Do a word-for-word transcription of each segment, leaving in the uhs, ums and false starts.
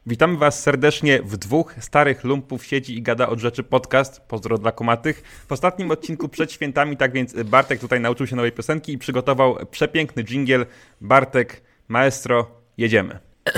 Witamy Was serdecznie w dwóch starych lumpów siedzi i gada od rzeczy podcast. Pozdro dla kumatych. W ostatnim odcinku przed świętami, tak więc Bartek tutaj nauczył się nowej piosenki i przygotował przepiękny dżingiel. Bartek, maestro, jedziemy.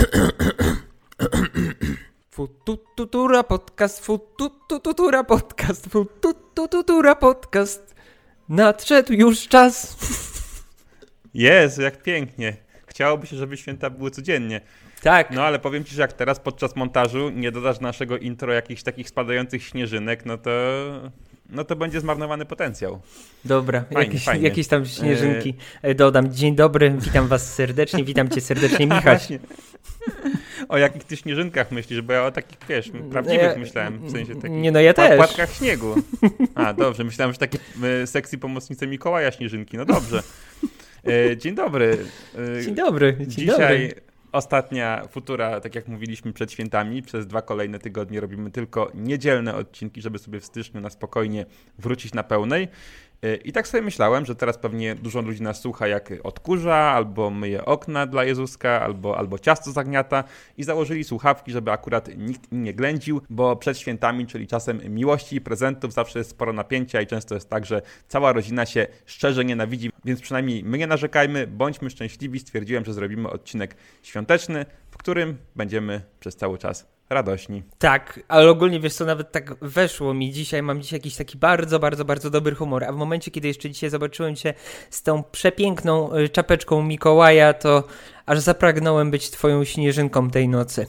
Fututura podcast, fututura podcast, fututura podcast. Nadszedł już czas. Jezu, jak pięknie. Chciałoby się, żeby święta były codziennie. Tak. No ale powiem Ci, że jak teraz podczas montażu nie dodasz naszego intro jakichś takich spadających śnieżynek, no to, no to będzie zmarnowany potencjał. Dobra, fajnie, jakieś, fajnie. jakieś tam śnieżynki e... dodam. Dzień dobry, witam Was serdecznie, witam Cię serdecznie, Michaś. O jakich Ty śnieżynkach myślisz? Bo ja o takich, wiesz, prawdziwych ja, myślałem, w sensie takich nie, no ja też. płatkach śniegu. A, dobrze, myślałem, że takie sexy pomocnice Mikołaja śnieżynki, no dobrze. Dzień dobry. Dzień dobry. Dzień Dzisiaj dobry. Ostatnia futura, tak jak mówiliśmy przed świętami, przez dwa kolejne tygodnie robimy tylko niedzielne odcinki, żeby sobie w styczniu na spokojnie wrócić na pełnej. I tak sobie myślałem, że teraz pewnie dużo ludzi nas słucha, jak odkurza, albo myje okna dla Jezuska, albo, albo ciasto zagniata i założyli słuchawki, żeby akurat nikt im nie ględził, bo przed świętami, czyli czasem miłości i prezentów, zawsze jest sporo napięcia i często jest tak, że cała rodzina się szczerze nienawidzi, więc przynajmniej my nie narzekajmy, bądźmy szczęśliwi. Stwierdziłem, że zrobimy odcinek świąteczny, w którym będziemy przez cały czas radośni. Tak, ale ogólnie wiesz co, nawet tak weszło mi dzisiaj, mam dzisiaj jakiś taki bardzo, bardzo, bardzo dobry humor, a w momencie, kiedy jeszcze dzisiaj zobaczyłem Cię z tą przepiękną czapeczką Mikołaja, to aż zapragnąłem być Twoją śnieżynką tej nocy.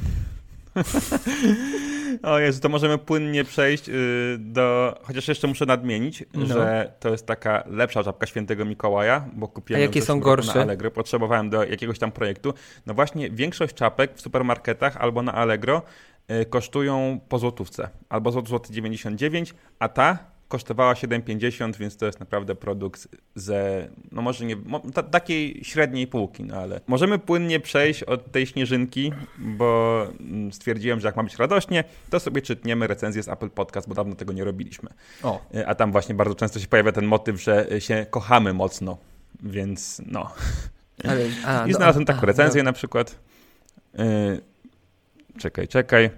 O Jezu, to możemy płynnie przejść yy, do... Chociaż jeszcze muszę nadmienić, no. że to jest taka lepsza czapka świętego Mikołaja, bo kupiłem A jakie są gorsze? Na Allegro. Potrzebowałem do jakiegoś tam projektu. No właśnie większość czapek w supermarketach albo na Allegro yy, kosztują po złotówce. Albo złoty dziewięćdziesiąt dziewięć, a ta kosztowała siedem pięćdziesiąt, więc to jest naprawdę produkt ze, no może nie, ta, takiej średniej półki, no ale możemy płynnie przejść od tej śnieżynki, bo stwierdziłem, że jak ma być radośnie, to sobie czytniemy recenzję z Apple Podcast, bo dawno tego nie robiliśmy. O. A tam właśnie bardzo często się pojawia ten motyw, że się kochamy mocno, więc no. Ale, a, I znalazłem no, taką recenzję a, no. na przykład. Yy, czekaj, czekaj.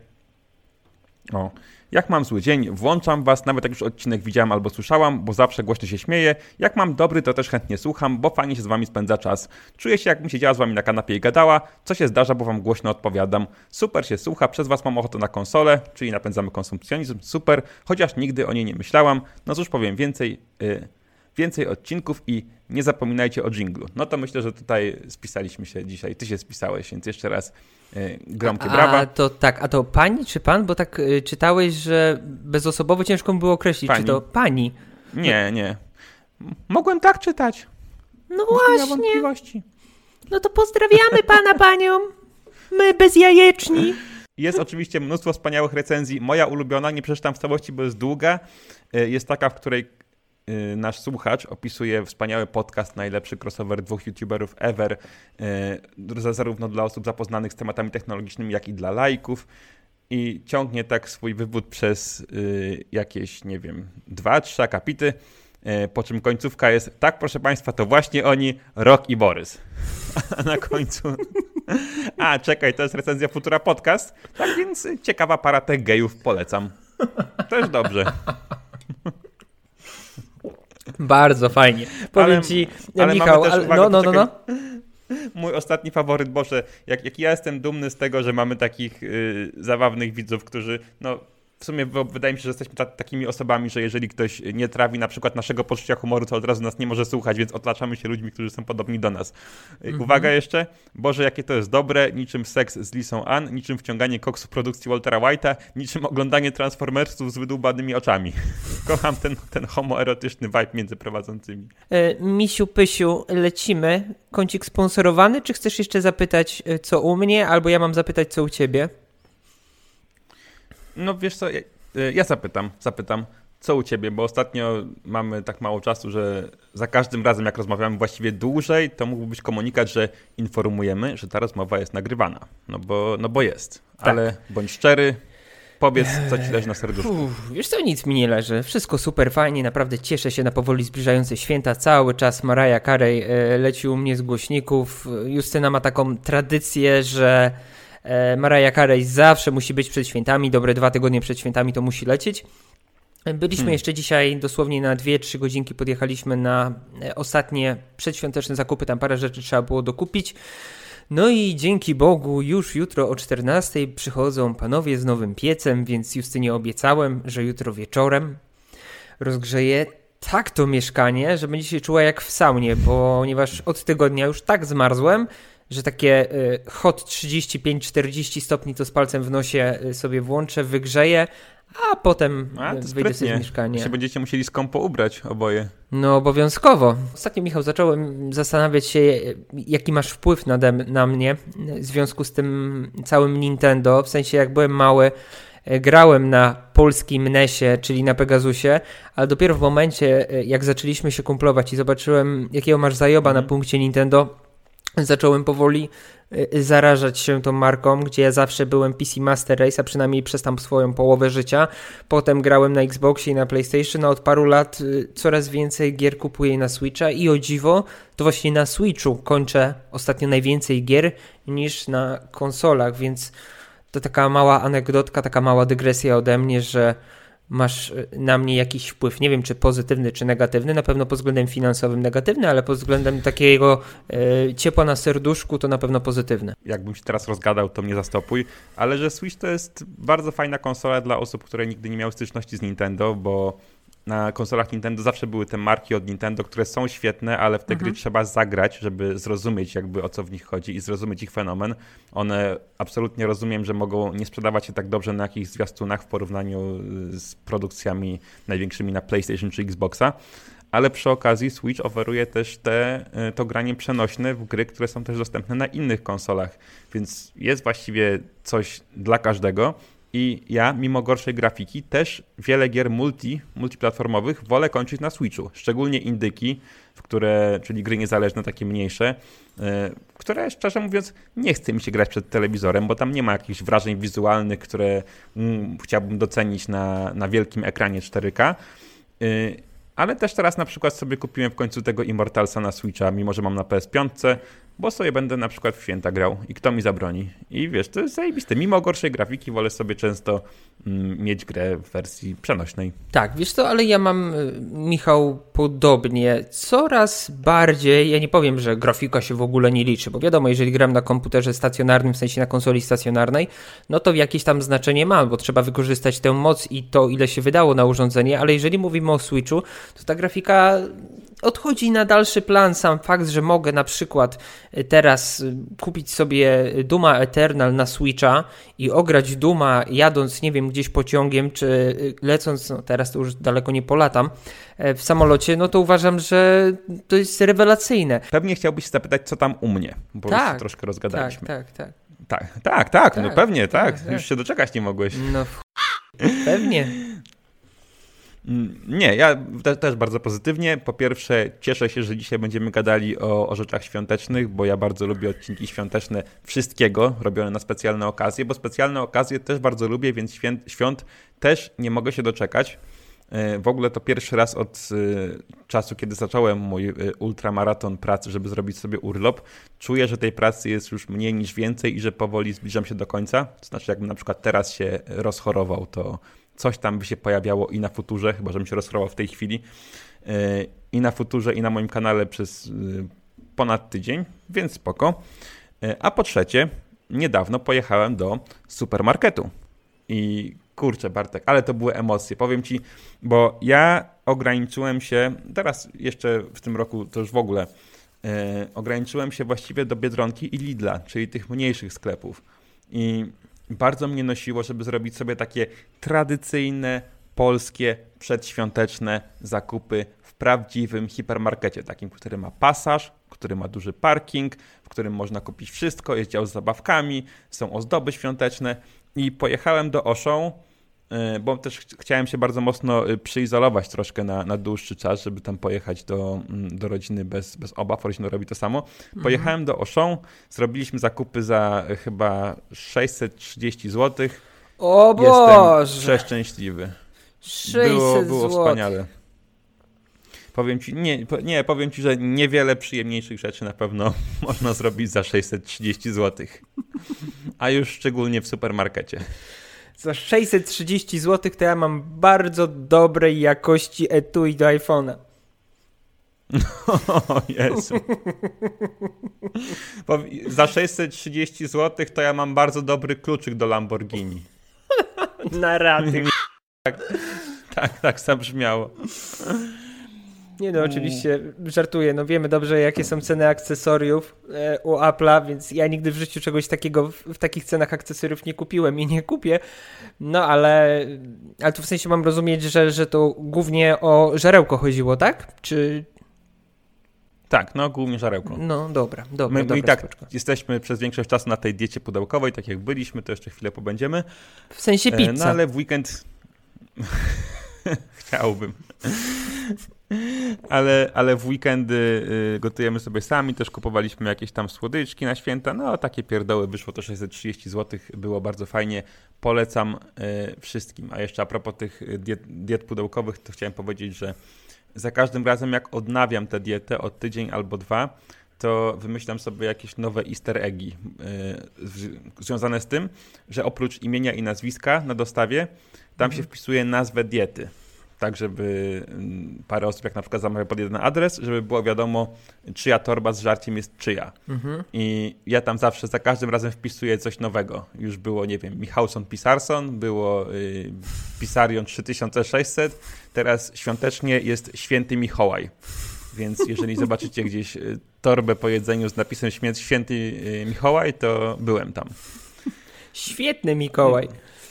O. Jak mam zły dzień, włączam was, nawet jak już odcinek widziałem albo słyszałam, bo zawsze głośno się śmieję. Jak mam dobry, to też chętnie słucham, bo fajnie się z wami spędza czas. Czuję się, jakbym siedziała z wami na kanapie i gadała, co się zdarza, bo wam głośno odpowiadam. Super się słucha, przez was mam ochotę na konsolę, czyli napędzamy konsumpcjonizm, super, chociaż nigdy o niej nie myślałam. No cóż, powiem więcej, yy, więcej odcinków i nie zapominajcie o dżinglu. No to myślę, że tutaj spisaliśmy się dzisiaj, ty się spisałeś, więc jeszcze raz yy, gromkie a, brawa. A to tak, a to pani czy pan? Bo tak y, czytałeś, że bezosobowo ciężko mi było określić, pani. Czy to pani? Nie, nie. Mogłem tak czytać. No właśnie. No to pozdrawiamy pana, panią. My bezjajeczni. Jest oczywiście mnóstwo wspaniałych recenzji. Moja ulubiona, nie przeczytam w całości, bo jest długa. Jest taka, w której nasz słuchacz opisuje wspaniały podcast, najlepszy crossover dwóch youtuberów ever, zarówno dla osób zapoznanych z tematami technologicznymi, jak i dla laików. I ciągnie tak swój wywód przez jakieś, nie wiem, dwa, trzy akapity, po czym końcówka jest: tak, proszę państwa, to właśnie oni, Rok i Borys. A na końcu... A, czekaj, to jest recenzja Futura Podcast, tak więc ciekawa para tych gejów, polecam. Też dobrze. Bardzo fajnie. Powiem ale, ci, ale Michał, ale, uwagę, no, no, no, no. Mój ostatni faworyt, Boże, jak, jak ja jestem dumny z tego, że mamy takich yy, zabawnych widzów, którzy, no w sumie wydaje mi się, że jesteśmy ta, takimi osobami, że jeżeli ktoś nie trawi na przykład naszego poczucia humoru, to od razu nas nie może słuchać, więc otaczamy się ludźmi, którzy są podobni do nas. Mm-hmm. Uwaga jeszcze, Boże, jakie to jest dobre, niczym seks z Lisą Ann, niczym wciąganie koksu w produkcji Waltera White'a, niczym oglądanie Transformersów z wydłubanymi oczami. Kocham ten, ten homoerotyczny vibe między prowadzącymi. E, Misiu, Pysiu, lecimy. Kącik sponsorowany, czy chcesz jeszcze zapytać, co u mnie, albo ja mam zapytać, co u ciebie? No wiesz co, ja, ja zapytam, zapytam, co u ciebie, bo ostatnio mamy tak mało czasu, że za każdym razem jak rozmawiamy właściwie dłużej, to mógłby być komunikat, że informujemy, że ta rozmowa jest nagrywana, no bo, no bo jest, tak. Ale bądź szczery, powiedz, co ci leży na serduszku. Uf, wiesz co, nic mi nie leży, wszystko super fajnie, naprawdę cieszę się na powoli zbliżające święta, cały czas Mariah Carey leci u mnie z głośników, Justyna ma taką tradycję, że Mariah Carey zawsze musi być przed świętami, dobre dwa tygodnie przed świętami to musi lecieć. Byliśmy hmm. jeszcze dzisiaj dosłownie na dwie trzy godzinki, podjechaliśmy na ostatnie przedświąteczne zakupy, tam parę rzeczy trzeba było dokupić. No i dzięki Bogu już jutro o czternastej przychodzą panowie z nowym piecem, więc Justynie obiecałem, że jutro wieczorem rozgrzeję tak to mieszkanie, że będzie się czuła jak w saunie, ponieważ od tygodnia już tak zmarzłem, że takie y, hot trzydzieści pięć czterdzieści stopni to z palcem w nosie sobie włączę, wygrzeję, a potem a, wyjdę sobie z mieszkania. Się będziecie musieli skąpo ubrać oboje. No obowiązkowo. Ostatnio, Michał, zacząłem zastanawiać się, jaki masz wpływ na, na mnie w związku z tym całym Nintendo. W sensie, jak byłem mały, grałem na polskim nesie, czyli na Pegasusie, ale dopiero w momencie, jak zaczęliśmy się kumplować i zobaczyłem, jakiego masz zajoba mm. na punkcie Nintendo, zacząłem powoli zarażać się tą marką, gdzie ja zawsze byłem P C Master Race, a przynajmniej przez tam swoją połowę życia. Potem grałem na Xboxie i na PlayStation, a od paru lat coraz więcej gier kupuję na Switcha i o dziwo, to właśnie na Switchu kończę ostatnio najwięcej gier niż na konsolach, więc to taka mała anegdotka, taka mała dygresja ode mnie, że masz na mnie jakiś wpływ, nie wiem czy pozytywny, czy negatywny, na pewno pod względem finansowym negatywny, ale pod względem takiego e, ciepła na serduszku to na pewno pozytywny. Jakbym się teraz rozgadał, to mnie zastopuj, ale że Switch to jest bardzo fajna konsola dla osób, które nigdy nie miały styczności z Nintendo, bo na konsolach Nintendo zawsze były te marki od Nintendo, które są świetne, ale w te mhm. gry trzeba zagrać, żeby zrozumieć jakby o co w nich chodzi i zrozumieć ich fenomen. One absolutnie rozumiem, że mogą nie sprzedawać się tak dobrze na jakichś zwiastunach w porównaniu z produkcjami największymi na PlayStation czy Xboxa, ale przy okazji Switch oferuje też te, to granie przenośne w gry, które są też dostępne na innych konsolach, więc jest właściwie coś dla każdego. I ja, mimo gorszej grafiki, też wiele gier multi, multiplatformowych wolę kończyć na Switchu. Szczególnie indyki, w które, czyli gry niezależne, takie mniejsze, w które, szczerze mówiąc, nie chce mi się grać przed telewizorem, bo tam nie ma jakichś wrażeń wizualnych, które mm, chciałbym docenić na, na wielkim ekranie cztery K. Ale też teraz na przykład sobie kupiłem w końcu tego Immortalsa na Switcha, mimo że mam na P S pięć, bo sobie będę na przykład w święta grał i kto mi zabroni. I wiesz, to jest zajebiste. Mimo gorszej grafiki wolę sobie często mm, mieć grę w wersji przenośnej. Tak, wiesz co, ale ja mam, Michał, podobnie. Coraz bardziej, ja nie powiem, że grafika się w ogóle nie liczy, bo wiadomo, jeżeli gram na komputerze stacjonarnym, w sensie na konsoli stacjonarnej, no to jakieś tam znaczenie ma, bo trzeba wykorzystać tę moc i to, ile się wydało na urządzenie, ale jeżeli mówimy o Switchu, to ta grafika odchodzi na dalszy plan. Sam fakt, że mogę na przykład teraz kupić sobie Duma Eternal na Switcha i ograć Duma jadąc, nie wiem, gdzieś pociągiem, czy lecąc, no teraz to już daleko nie polatam, w samolocie, no to uważam, że to jest rewelacyjne. Pewnie chciałbyś zapytać, co tam u mnie, bo tak, już się troszkę rozgadaliśmy. Tak, tak, tak. Tak, tak, tak, tak no pewnie, tak. tak, tak. Już się doczekać nie mogłeś. No pewnie. Nie, ja te, też bardzo pozytywnie. Po pierwsze, cieszę się, że dzisiaj będziemy gadali o, o rzeczach świątecznych, bo ja bardzo lubię odcinki świąteczne wszystkiego robione na specjalne okazje, bo specjalne okazje też bardzo lubię, więc świąt, świąt też nie mogę się doczekać. W ogóle to pierwszy raz od czasu, kiedy zacząłem mój ultramaraton pracy, żeby zrobić sobie urlop, czuję, że tej pracy jest już mniej niż więcej i że powoli zbliżam się do końca. To znaczy, jakbym na przykład teraz się rozchorował, to coś tam by się pojawiało i na Futurze, chyba żebym się rozchorował w tej chwili, i na Futurze, i na moim kanale przez ponad tydzień, więc spoko. A po trzecie, niedawno pojechałem do supermarketu i kurczę, Bartek, ale to były emocje, powiem ci, bo ja ograniczyłem się, teraz jeszcze w tym roku to już w ogóle, e, ograniczyłem się właściwie do Biedronki i Lidla, czyli tych mniejszych sklepów. I bardzo mnie nosiło, żeby zrobić sobie takie tradycyjne, polskie, przedświąteczne zakupy w prawdziwym hipermarkecie, takim, który ma pasaż, który ma duży parking, w którym można kupić wszystko, jest dział z zabawkami, są ozdoby świąteczne i pojechałem do Auchan, bo też ch- chciałem się bardzo mocno przyizolować troszkę na, na dłuższy czas, żeby tam pojechać do, do rodziny bez, bez obaw. Rodzina robi to samo. Pojechałem do Auchan, zrobiliśmy zakupy za chyba sześćset trzydzieści złotych. O Boże! Jestem przeszczęśliwy. sześćset Było, było złotych. wspaniale. Powiem ci, nie, po, nie, powiem ci, że niewiele przyjemniejszych rzeczy na pewno można zrobić za sześćset trzydzieści złotych. A już szczególnie w supermarkecie. Za sześćset trzydzieści złotych to ja mam bardzo dobrej jakości etui do iPhone'a. O Jezu. Za sześćset trzydzieści złotych to ja mam bardzo dobry kluczyk do Lamborghini. Na rady. Tak, tak, tak zabrzmiało. Nie no, oczywiście żartuję. No wiemy dobrze, jakie są ceny akcesoriów e, u Apple'a, więc ja nigdy w życiu czegoś takiego w, w takich cenach akcesoriów nie kupiłem i nie kupię. No ale, ale tu w sensie mam rozumieć, że, że to głównie o żarełko chodziło, tak? Czy... Tak, no głównie żarełko. No dobra, dobra. My, my dobra, i tak spoczko. jesteśmy przez większość czasu na tej diecie pudełkowej, tak jak byliśmy, to jeszcze chwilę pobędziemy. W sensie pizza. No ale w weekend... Chciałbym. Ale, ale w weekendy y, gotujemy sobie sami, też kupowaliśmy jakieś tam słodyczki na święta, no takie pierdoły, wyszło to sześćset trzydzieści złotych, było bardzo fajnie, polecam y, wszystkim. A jeszcze a propos tych diet, diet pudełkowych, to chciałem powiedzieć, że za każdym razem jak odnawiam tę dietę od tydzień albo dwa, to wymyślam sobie jakieś nowe easter eggi yy, w, związane z tym, że oprócz imienia i nazwiska na dostawie, tam mhm. się wpisuje nazwę diety. Tak, żeby parę osób, jak na przykład zamawia pod jeden adres, żeby było wiadomo, czyja torba z żarciem jest czyja. Mhm. I ja tam zawsze za każdym razem wpisuję coś nowego. Już było, nie wiem, Michałson Pisarson, było y, Pisarion trzy tysiące sześćset, teraz świątecznie jest Święty Mikołaj. Więc jeżeli zobaczycie gdzieś torbę po jedzeniu z napisem Święty Mikołaj, to byłem tam. Świetny Mikołaj.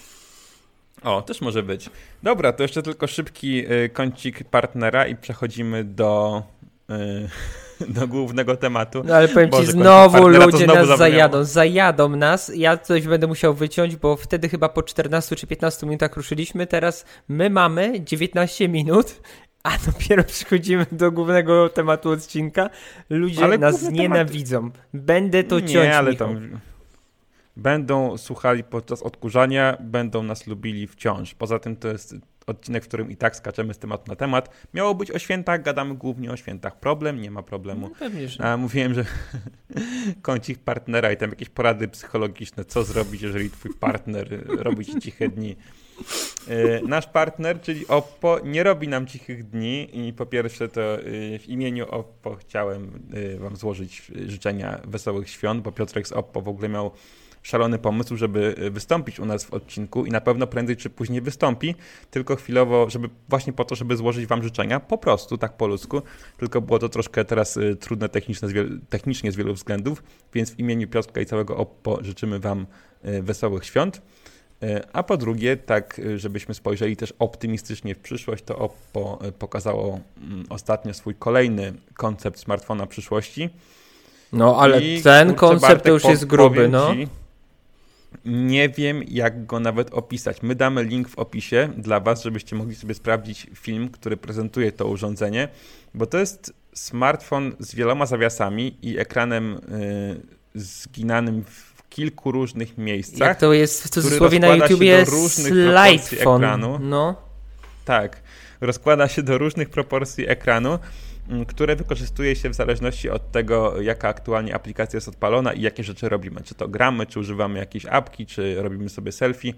O, też może być. Dobra, to jeszcze tylko szybki y, kącik partnera i przechodzimy do, y, do głównego tematu. No ale powiem Boże, ci, znowu ludzie znowu nas zabrzmiało. zajadą. Zajadą nas. Ja coś będę musiał wyciąć, bo wtedy chyba po czternastu czy piętnastu minutach ruszyliśmy. Teraz my mamy dziewiętnaście minut, a dopiero przychodzimy do głównego tematu odcinka. Ludzie ale nas nienawidzą. Temat... Będę to ciąć, Nie, ale Michał. tam... Będą słuchali podczas odkurzania, będą nas lubili wciąż. Poza tym to jest odcinek, w którym i tak skaczemy z tematu na temat. Miało być o świętach, gadamy głównie o świętach. Problem? Nie ma problemu. No, pewnie, że... A mówiłem, że kącik partnera i tam jakieś porady psychologiczne, co zrobić, jeżeli twój partner robi ci ciche dni. Nasz partner, czyli Oppo, nie robi nam cichych dni i po pierwsze to w imieniu Oppo chciałem wam złożyć życzenia wesołych świąt, bo Piotrek z Oppo w ogóle miał szalony pomysł, żeby wystąpić u nas w odcinku i na pewno prędzej czy później wystąpi, tylko chwilowo, żeby właśnie po to, żeby złożyć wam życzenia, po prostu, tak po ludzku, tylko było to troszkę teraz trudne technicznie z wielu, technicznie z wielu względów, więc w imieniu Piotrka i całego Oppo życzymy wam wesołych świąt. A po drugie, tak żebyśmy spojrzeli też optymistycznie w przyszłość, to Oppo pokazało ostatnio swój kolejny koncept smartfona przyszłości. No ale I, ten kurczę, koncept Bartek, to już jest gruby, no. Ci, nie wiem, jak go nawet opisać. My damy link w opisie dla was, żebyście mogli sobie sprawdzić film, który prezentuje to urządzenie, bo to jest smartfon z wieloma zawiasami i ekranem y, zginanym w kilku różnych miejscach. Jak to jest w cudzysłowie na YouTubie ekranu. No. Tak, rozkłada się do różnych proporcji ekranu, które wykorzystuje się w zależności od tego, jaka aktualnie aplikacja jest odpalona i jakie rzeczy robimy. Czy to gramy, czy używamy jakiejś apki, czy robimy sobie selfie.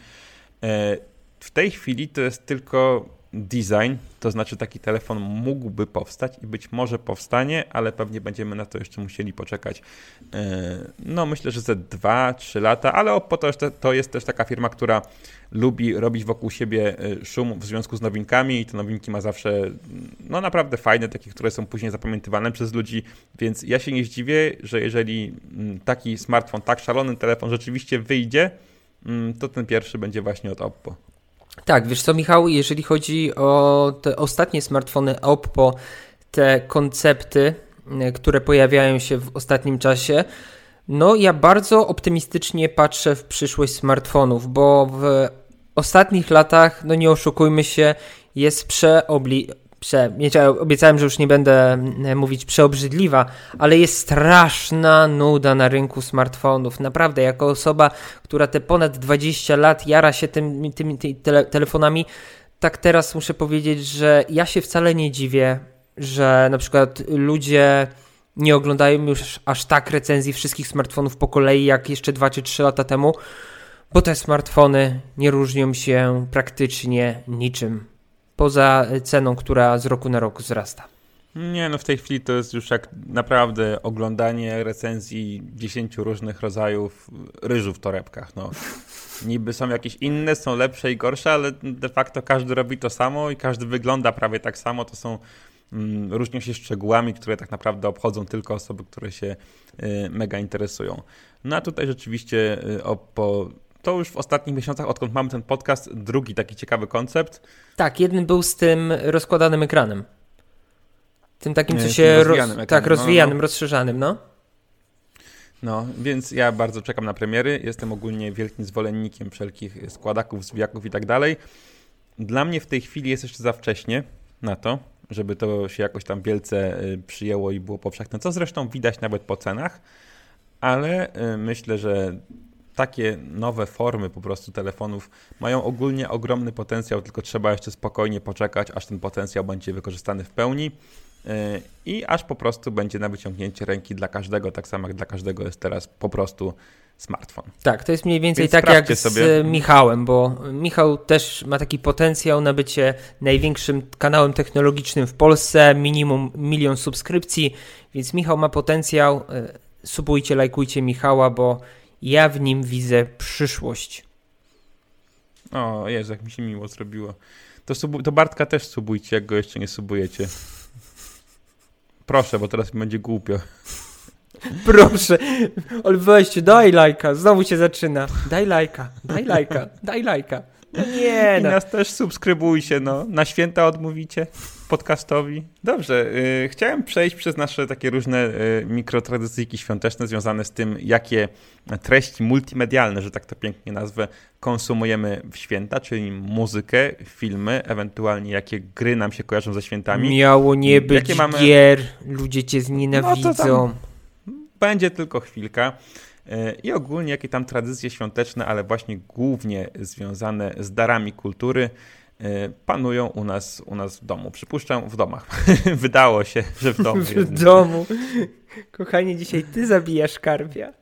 W tej chwili to jest tylko design, to znaczy taki telefon mógłby powstać i być może powstanie, ale pewnie będziemy na to jeszcze musieli poczekać. No myślę, że ze dwa trzy lata, ale Oppo to, to jest też taka firma, która lubi robić wokół siebie szum w związku z nowinkami i te nowinki ma zawsze no naprawdę fajne, takie, które są później zapamiętywane przez ludzi, więc ja się nie zdziwię, że jeżeli taki smartfon, tak szalony telefon rzeczywiście wyjdzie, to ten pierwszy będzie właśnie od Oppo. Tak, wiesz co, Michał, jeżeli chodzi o te ostatnie smartfony Oppo, te koncepty, które pojawiają się w ostatnim czasie, no ja bardzo optymistycznie patrzę w przyszłość smartfonów, bo w ostatnich latach, no nie oszukujmy się, jest przeobli... Prze... Obiecałem, że już nie będę mówić przeobrzydliwa, ale jest straszna nuda na rynku smartfonów. Naprawdę, jako osoba, która te ponad dwadzieścia lat jara się tymi, tymi, tymi tele, telefonami, tak teraz muszę powiedzieć, że ja się wcale nie dziwię, że na przykład ludzie nie oglądają już aż tak recenzji wszystkich smartfonów po kolei jak jeszcze dwa czy trzy lata temu, bo te smartfony nie różnią się praktycznie niczym, poza ceną, która z roku na rok wzrasta. Nie, no w tej chwili to jest już jak naprawdę oglądanie recenzji dziesięciu różnych rodzajów ryżu w torebkach. No. Niby są jakieś inne, są lepsze i gorsze, ale de facto każdy robi to samo i każdy wygląda prawie tak samo. To są, mm, różnią się szczegółami, które tak naprawdę obchodzą tylko osoby, które się y, mega interesują. No a tutaj rzeczywiście y, o, po, to już w ostatnich miesiącach, odkąd mamy ten podcast, drugi taki ciekawy koncept. Tak, jeden był z tym rozkładanym ekranem. Tym takim, co Nie, się rozwijanym roz... ekranem. tak, rozwijanym, no, no. rozszerzanym, no. No, więc ja bardzo czekam na premiery. Jestem ogólnie wielkim zwolennikiem wszelkich składaków, zwijaków i tak dalej. Dla mnie w tej chwili jest jeszcze za wcześnie na to, żeby to się jakoś tam wielce przyjęło i było powszechne, co zresztą widać nawet po cenach, ale myślę, że takie nowe formy po prostu telefonów mają ogólnie ogromny potencjał, tylko trzeba jeszcze spokojnie poczekać, aż ten potencjał będzie wykorzystany w pełni i aż po prostu będzie na wyciągnięcie ręki dla każdego, tak samo jak dla każdego jest teraz po prostu smartfon. Tak, to jest mniej więcej Więc tak jak sobie. z Michałem, bo Michał też ma taki potencjał na bycie największym kanałem technologicznym w Polsce, minimum milion subskrypcji, więc Michał ma potencjał. Subujcie, lajkujcie Michała, bo ja w nim widzę przyszłość. O Jezu, jak mi się miło zrobiło. To, subu- to Bartka też subujcie, jak go jeszcze nie subujecie. Proszę, bo teraz mi będzie głupio. Proszę, ale weźcie, daj lajka, znowu się zaczyna. Daj lajka, daj lajka, daj lajka. No nie, I no. nas też subskrybujcie, no. Na święta odmówicie podcastowi. Dobrze, yy, chciałem przejść przez nasze takie różne yy, mikrotradycyjki świąteczne związane z tym, jakie treści multimedialne, że tak to pięknie nazwę, konsumujemy w święta, czyli muzykę, filmy, ewentualnie jakie gry nam się kojarzą ze świętami. Miało nie być jakie mamy... gier, ludzie cię znienawidzą. No to tam będzie tylko chwilka. I ogólnie jakie tam tradycje świąteczne, ale właśnie głównie związane z darami kultury panują u nas, u nas w domu. Przypuszczam w domach. Wydało się, że w domu. W domu. Kochanie, dzisiaj ty zabijasz karpia.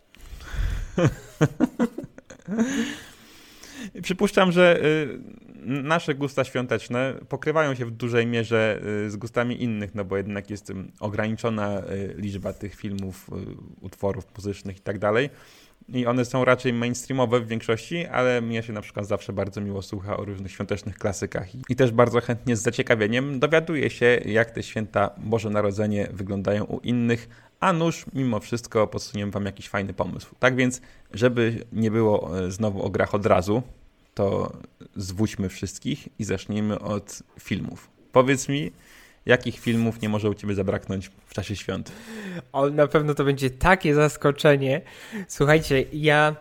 Przypuszczam, że nasze gusta świąteczne pokrywają się w dużej mierze z gustami innych, no bo jednak jest ograniczona liczba tych filmów, utworów muzycznych i tak dalej. I one są raczej mainstreamowe w większości, ale mnie się na przykład zawsze bardzo miło słucha o różnych świątecznych klasykach. I też bardzo chętnie z zaciekawieniem dowiaduję się, jak te święta Boże Narodzenie wyglądają u innych, a nuż mimo wszystko podsuniemy wam jakiś fajny pomysł. Tak więc, żeby nie było znowu o grach od razu, to zwódźmy wszystkich i zacznijmy od filmów. Powiedz mi, jakich filmów nie może u ciebie zabraknąć w czasie świąt? O, na pewno to będzie takie zaskoczenie. Słuchajcie, ja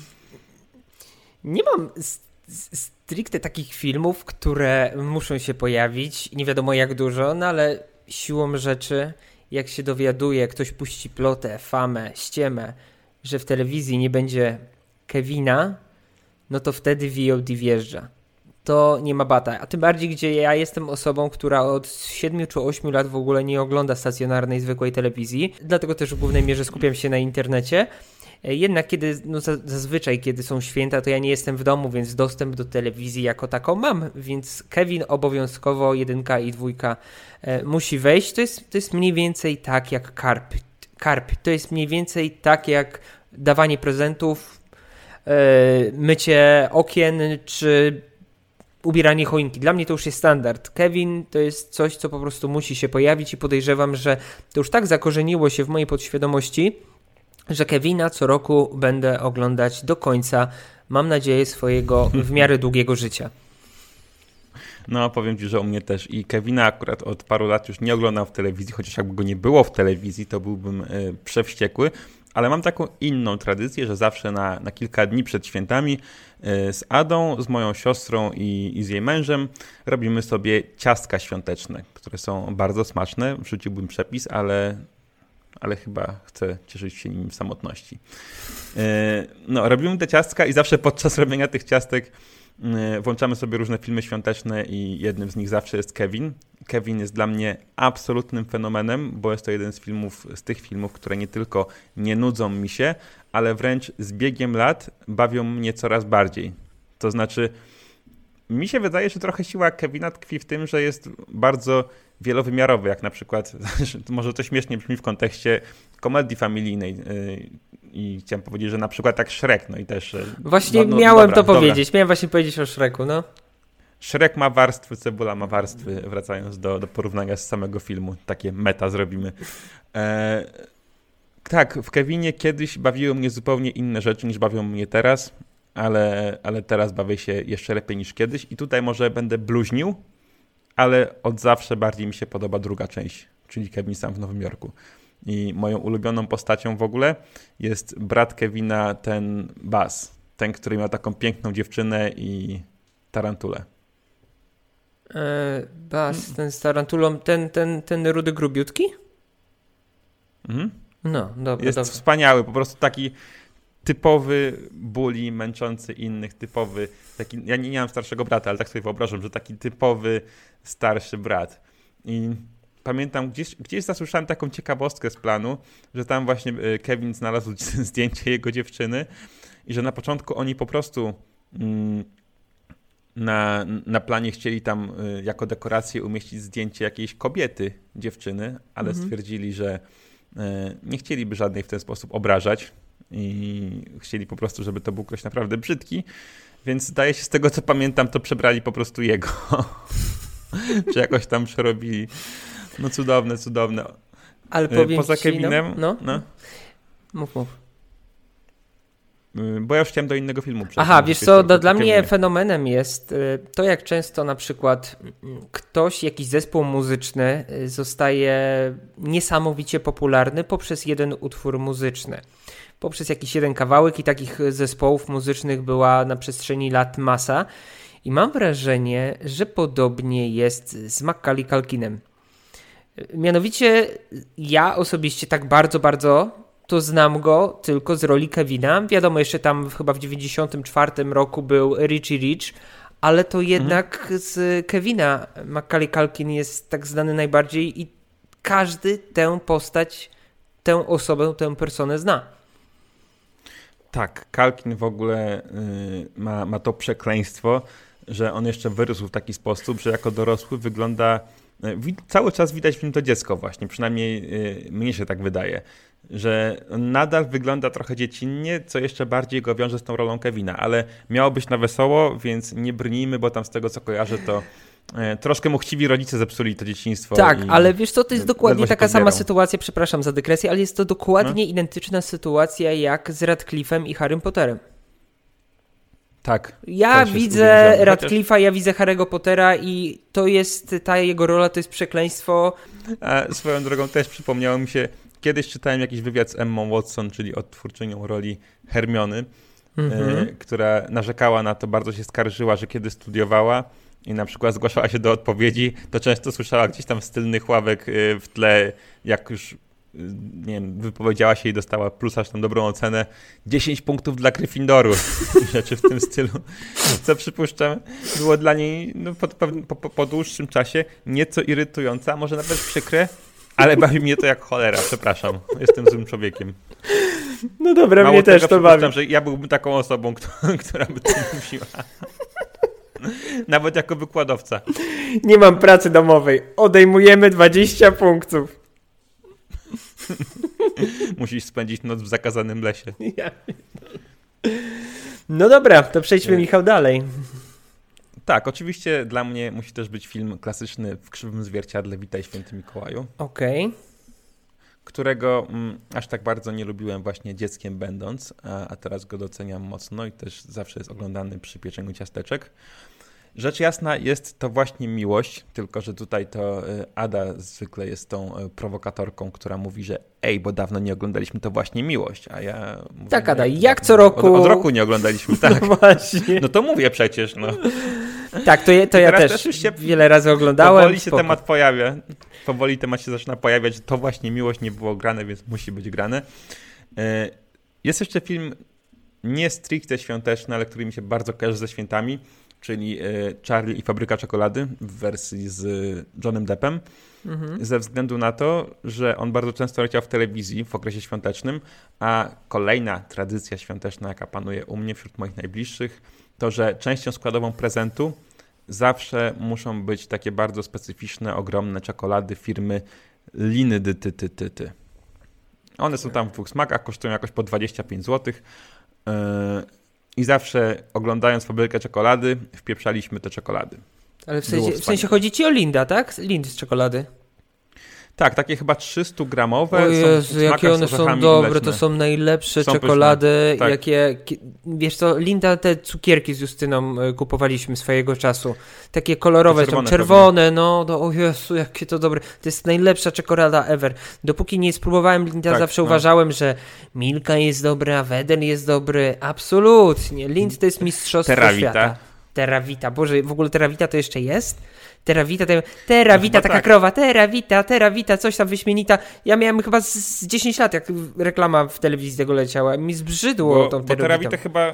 nie mam stricte takich filmów, które muszą się pojawić. Nie wiadomo jak dużo, no ale siłą rzeczy, jak się dowiaduje, ktoś puści plotę, famę, ściemę, że w telewizji nie będzie Kevina, no to wtedy V O D wjeżdża. To nie ma bata. A tym bardziej, gdzie ja jestem osobą, która od siedmiu czy ośmiu lat w ogóle nie ogląda stacjonarnej, zwykłej telewizji. Dlatego też w głównej mierze skupiam się na internecie. Jednak kiedy, no zazwyczaj, kiedy są święta, to ja nie jestem w domu, więc dostęp do telewizji jako taką mam. Więc Kevin obowiązkowo, jedynka i dwójka e, musi wejść. To jest, to jest mniej więcej tak jak karp. Karp. To jest mniej więcej tak jak dawanie prezentów, e, mycie okien, czy ubieranie choinki. Dla mnie to już jest standard. Kevin to jest coś, co po prostu musi się pojawić i podejrzewam, że to już tak zakorzeniło się w mojej podświadomości, że Kevina co roku będę oglądać do końca, mam nadzieję, swojego w miarę długiego życia. No, powiem ci, że u mnie też. I Kevina akurat od paru lat już nie oglądam w telewizji, chociaż jakby go nie było w telewizji, to byłbym y, przewściekły. Ale mam taką inną tradycję, że zawsze na, na kilka dni przed świętami y, z Adą, z moją siostrą i, i z jej mężem robimy sobie ciastka świąteczne, które są bardzo smaczne. Wrzuciłbym przepis, ale... ale chyba chcę cieszyć się nimi w samotności. No, robimy te ciastka i zawsze podczas robienia tych ciastek włączamy sobie różne filmy świąteczne i jednym z nich zawsze jest Kevin. Kevin jest dla mnie absolutnym fenomenem, bo jest to jeden z filmów, z tych filmów, które nie tylko nie nudzą mi się, ale wręcz z biegiem lat bawią mnie coraz bardziej. To znaczy, mi się wydaje, że trochę siła Kevina tkwi w tym, że jest bardzo wielowymiarowy, jak na przykład, może to śmiesznie brzmi w kontekście komedii familijnej i chciałem powiedzieć, że na przykład jak Shrek, no i też... Właśnie no, no, miałem dobra, to powiedzieć, dobra. miałem właśnie powiedzieć o Shreku, no. Shrek ma warstwy, Cebula ma warstwy, wracając do, do porównania z samego filmu, takie meta zrobimy. E, tak, w Kevinie kiedyś bawiły mnie zupełnie inne rzeczy niż bawią mnie teraz, ale, ale teraz bawię się jeszcze lepiej niż kiedyś i tutaj może będę bluźnił, ale od zawsze bardziej mi się podoba druga część, czyli Kevin sam w Nowym Jorku. I moją ulubioną postacią w ogóle jest brat Kevina, ten Buzz, ten, który miał taką piękną dziewczynę i tarantulę. Eee, Buzz, ten z tarantulą, ten, ten, ten rudy grubiutki? Mhm. No, dobra, jest dobra. wspaniały, po prostu taki typowy bully, męczący innych, typowy, taki, ja nie, nie mam starszego brata, ale tak sobie wyobrażam, że taki typowy starszy brat. I pamiętam, gdzieś, gdzieś zasłyszałem taką ciekawostkę z planu, że tam właśnie Kevin znalazł zdjęcie jego dziewczyny i że na początku oni po prostu mm, na, na planie chcieli tam y, jako dekorację umieścić zdjęcie jakiejś kobiety, dziewczyny, ale mhm. stwierdzili, że y, nie chcieliby żadnej w ten sposób obrażać i chcieli po prostu, żeby to był ktoś naprawdę brzydki, więc zdaje się z tego, co pamiętam, to przebrali po prostu jego. Czy jakoś tam przerobili. No cudowne, cudowne. Ale powiem Poza ci, Kevinem, no, no. no. Mów, mów. Bo ja już chciałem do innego filmu przejść. Aha, wiesz co, do, dla mnie fenomenem jest to, jak często na przykład ktoś, jakiś zespół muzyczny zostaje niesamowicie popularny poprzez jeden utwór muzyczny. Poprzez jakiś jeden kawałek i takich zespołów muzycznych była na przestrzeni lat masa. I mam wrażenie, że podobnie jest z Macaulay Culkinem. Mianowicie ja osobiście tak bardzo, bardzo to znam go tylko z roli Kevina. Wiadomo, jeszcze tam chyba w dziewięćdziesiątym czwartym roku był Richie Rich, ale to jednak mhm. z Kevina Macaulay Culkin jest tak znany najbardziej i każdy tę postać, tę osobę, tę personę zna. Tak, Culkin w ogóle y, ma, ma to przekleństwo, że on jeszcze wyrósł w taki sposób, że jako dorosły wygląda, y, cały czas widać w nim to dziecko właśnie, przynajmniej y, mnie się tak wydaje, że on nadal wygląda trochę dziecinnie, co jeszcze bardziej go wiąże z tą rolą Kevina, ale miało być na wesoło, więc nie brnijmy, bo tam z tego co kojarzę to y, troszkę mu chciwi rodzice zepsuli to dzieciństwo. Tak, ale wiesz co, to jest dokładnie taka podbierał. sama sytuacja, przepraszam za dygresję, ale jest to dokładnie no? identyczna sytuacja jak z Radcliffe'em i Harrym Potterem. Tak. Ja widzę Radcliffe'a, ja widzę Harry'ego Pottera i to jest, ta jego rola to jest przekleństwo. A swoją drogą też przypomniało mi się, kiedyś czytałem jakiś wywiad z Emmą Watson, czyli odtwórczynią roli Hermiony, mm-hmm. y, która narzekała na to, bardzo się skarżyła, że kiedy studiowała i na przykład zgłaszała się do odpowiedzi, to często słyszała gdzieś tam z tylnych ławek y, w tle, jak już nie wiem, wypowiedziała się i dostała plus aż tam dobrą ocenę, dziesięć punktów dla Gryffindoru i rzeczy w tym stylu, co przypuszczam było dla niej no, po, po, po, po dłuższym czasie nieco irytujące, a może nawet przykre, ale bawi mnie to jak cholera, przepraszam, jestem złym człowiekiem. No dobra, Mało mnie tego, też to bawi. Że ja byłbym taką osobą, która, która by to mówiła. Nawet jako wykładowca. Nie mam pracy domowej, odejmujemy dwadzieścia punktów. Musisz spędzić noc w zakazanym lesie. Ja. No dobra, to przejdźmy, Michał, dalej. Tak, oczywiście dla mnie musi też być film klasyczny W krzywym zwierciadle Witaj Święty Mikołaju. Okej. Okay. Którego mm, aż tak bardzo nie lubiłem właśnie dzieckiem będąc, a, a teraz go doceniam mocno i też zawsze jest oglądany przy pieczeniu ciasteczek. Rzecz jasna, jest to właśnie miłość, tylko że tutaj to Ada zwykle jest tą prowokatorką, która mówi, że ej, bo dawno nie oglądaliśmy, to właśnie miłość, a ja... Mówię, tak, Ada, jak co roku... Od, od roku nie oglądaliśmy, tak. No właśnie. No to mówię przecież, no. Tak, to, je, to ja też, też się wiele razy oglądałem. Powoli się Spoko. temat pojawia, powoli temat się zaczyna pojawiać, że to właśnie miłość nie było grane, więc musi być grane. Jest jeszcze film nie stricte świąteczny, ale który mi się bardzo kojarzy ze świętami, czyli Charlie i Fabryka Czekolady w wersji z Johnnym Deppem, mhm. ze względu na to, że on bardzo często leciał w telewizji w okresie świątecznym, a kolejna tradycja świąteczna, jaka panuje u mnie wśród moich najbliższych, to, że częścią składową prezentu zawsze muszą być takie bardzo specyficzne, ogromne czekolady firmy Liny dy ty ty ty ty. One są tam w dwóch smakach, kosztują jakoś po dwadzieścia pięć złotych. Yy, I zawsze oglądając Fabrykę Czekolady, wpieprzaliśmy te czekolady. Ale w sensie, w sensie chodzi ci o Linda, tak? Lind z czekolady. Tak, takie chyba trzysta gramowe. O Jezu, są jakie one są dobre, mleczne. To są najlepsze są czekolady, tak. jakie, wiesz co, Linda, te cukierki z Justyną kupowaliśmy swojego czasu, takie kolorowe, czerwone, tam czerwone, no, no, o Jezu, jakie to dobre, to jest najlepsza czekolada ever. Dopóki nie spróbowałem Linda, tak, zawsze no. uważałem, że Milka jest dobra, Wedel jest dobry, absolutnie, Lind to jest mistrzostwo Terawita. świata. Terawita, Boże, w ogóle Terawita to jeszcze jest? Terawita, te, terawita, no, taka tak. krowa, terawita, terawita, coś tam wyśmienita. Ja miałem chyba z, z dziesięć lat, jak reklama w telewizji tego leciała. Mi zbrzydło bo, tą bo terawitę. chyba...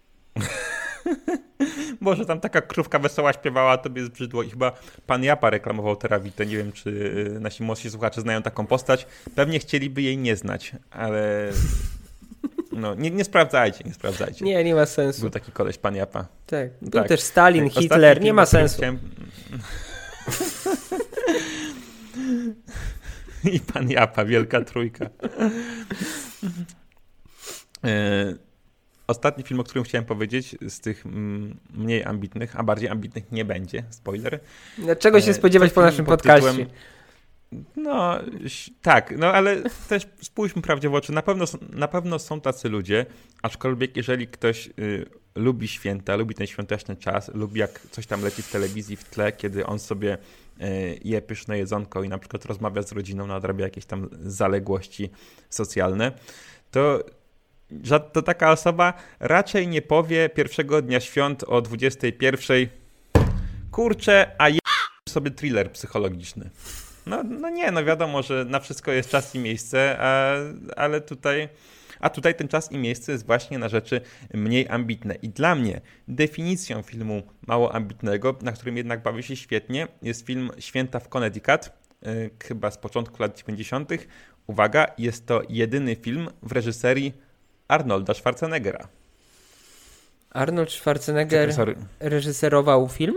Boże, tam taka krówka wesoła śpiewała, tobie zbrzydło i chyba pan Japa reklamował terawitę. Nie wiem, czy nasi młodsi słuchacze znają taką postać. Pewnie chcieliby jej nie znać, ale... No, nie, nie sprawdzajcie, nie sprawdzajcie. Nie, nie ma sensu. Był taki koleś, pan Japa. Tak, był tak. też Stalin, tak. Hitler, Ostatni nie ma sensu. Chciałem... I pan Japa, wielka trójka. e, ostatni film, o którym chciałem powiedzieć, z tych m, mniej ambitnych, a bardziej ambitnych nie będzie, spoiler. Czego się spodziewać e, po naszym podcaście? Tytułem, no, tak, no ale też spójrzmy prawdzie w oczy. Na pewno, na pewno są tacy ludzie, aczkolwiek jeżeli ktoś y, lubi święta, lubi ten świąteczny czas, lubi jak coś tam leci w telewizji w tle, kiedy on sobie y, je pyszne jedzonko i na przykład rozmawia z rodziną, nadrabia jakieś tam zaległości socjalne, to, to taka osoba raczej nie powie pierwszego dnia świąt o dwudziestej pierwszej kurczę, a je sobie thriller psychologiczny. No, no nie, no wiadomo, że na wszystko jest czas i miejsce, a, ale tutaj, a tutaj ten czas i miejsce jest właśnie na rzeczy mniej ambitne. I dla mnie definicją filmu mało ambitnego, na którym jednak bawi się świetnie, jest film Święta w Connecticut, yy, chyba z początku lat dziewięćdziesiątych. Uwaga, jest to jedyny film w reżyserii Arnolda Schwarzeneggera. Arnold Schwarzenegger reżyserował film?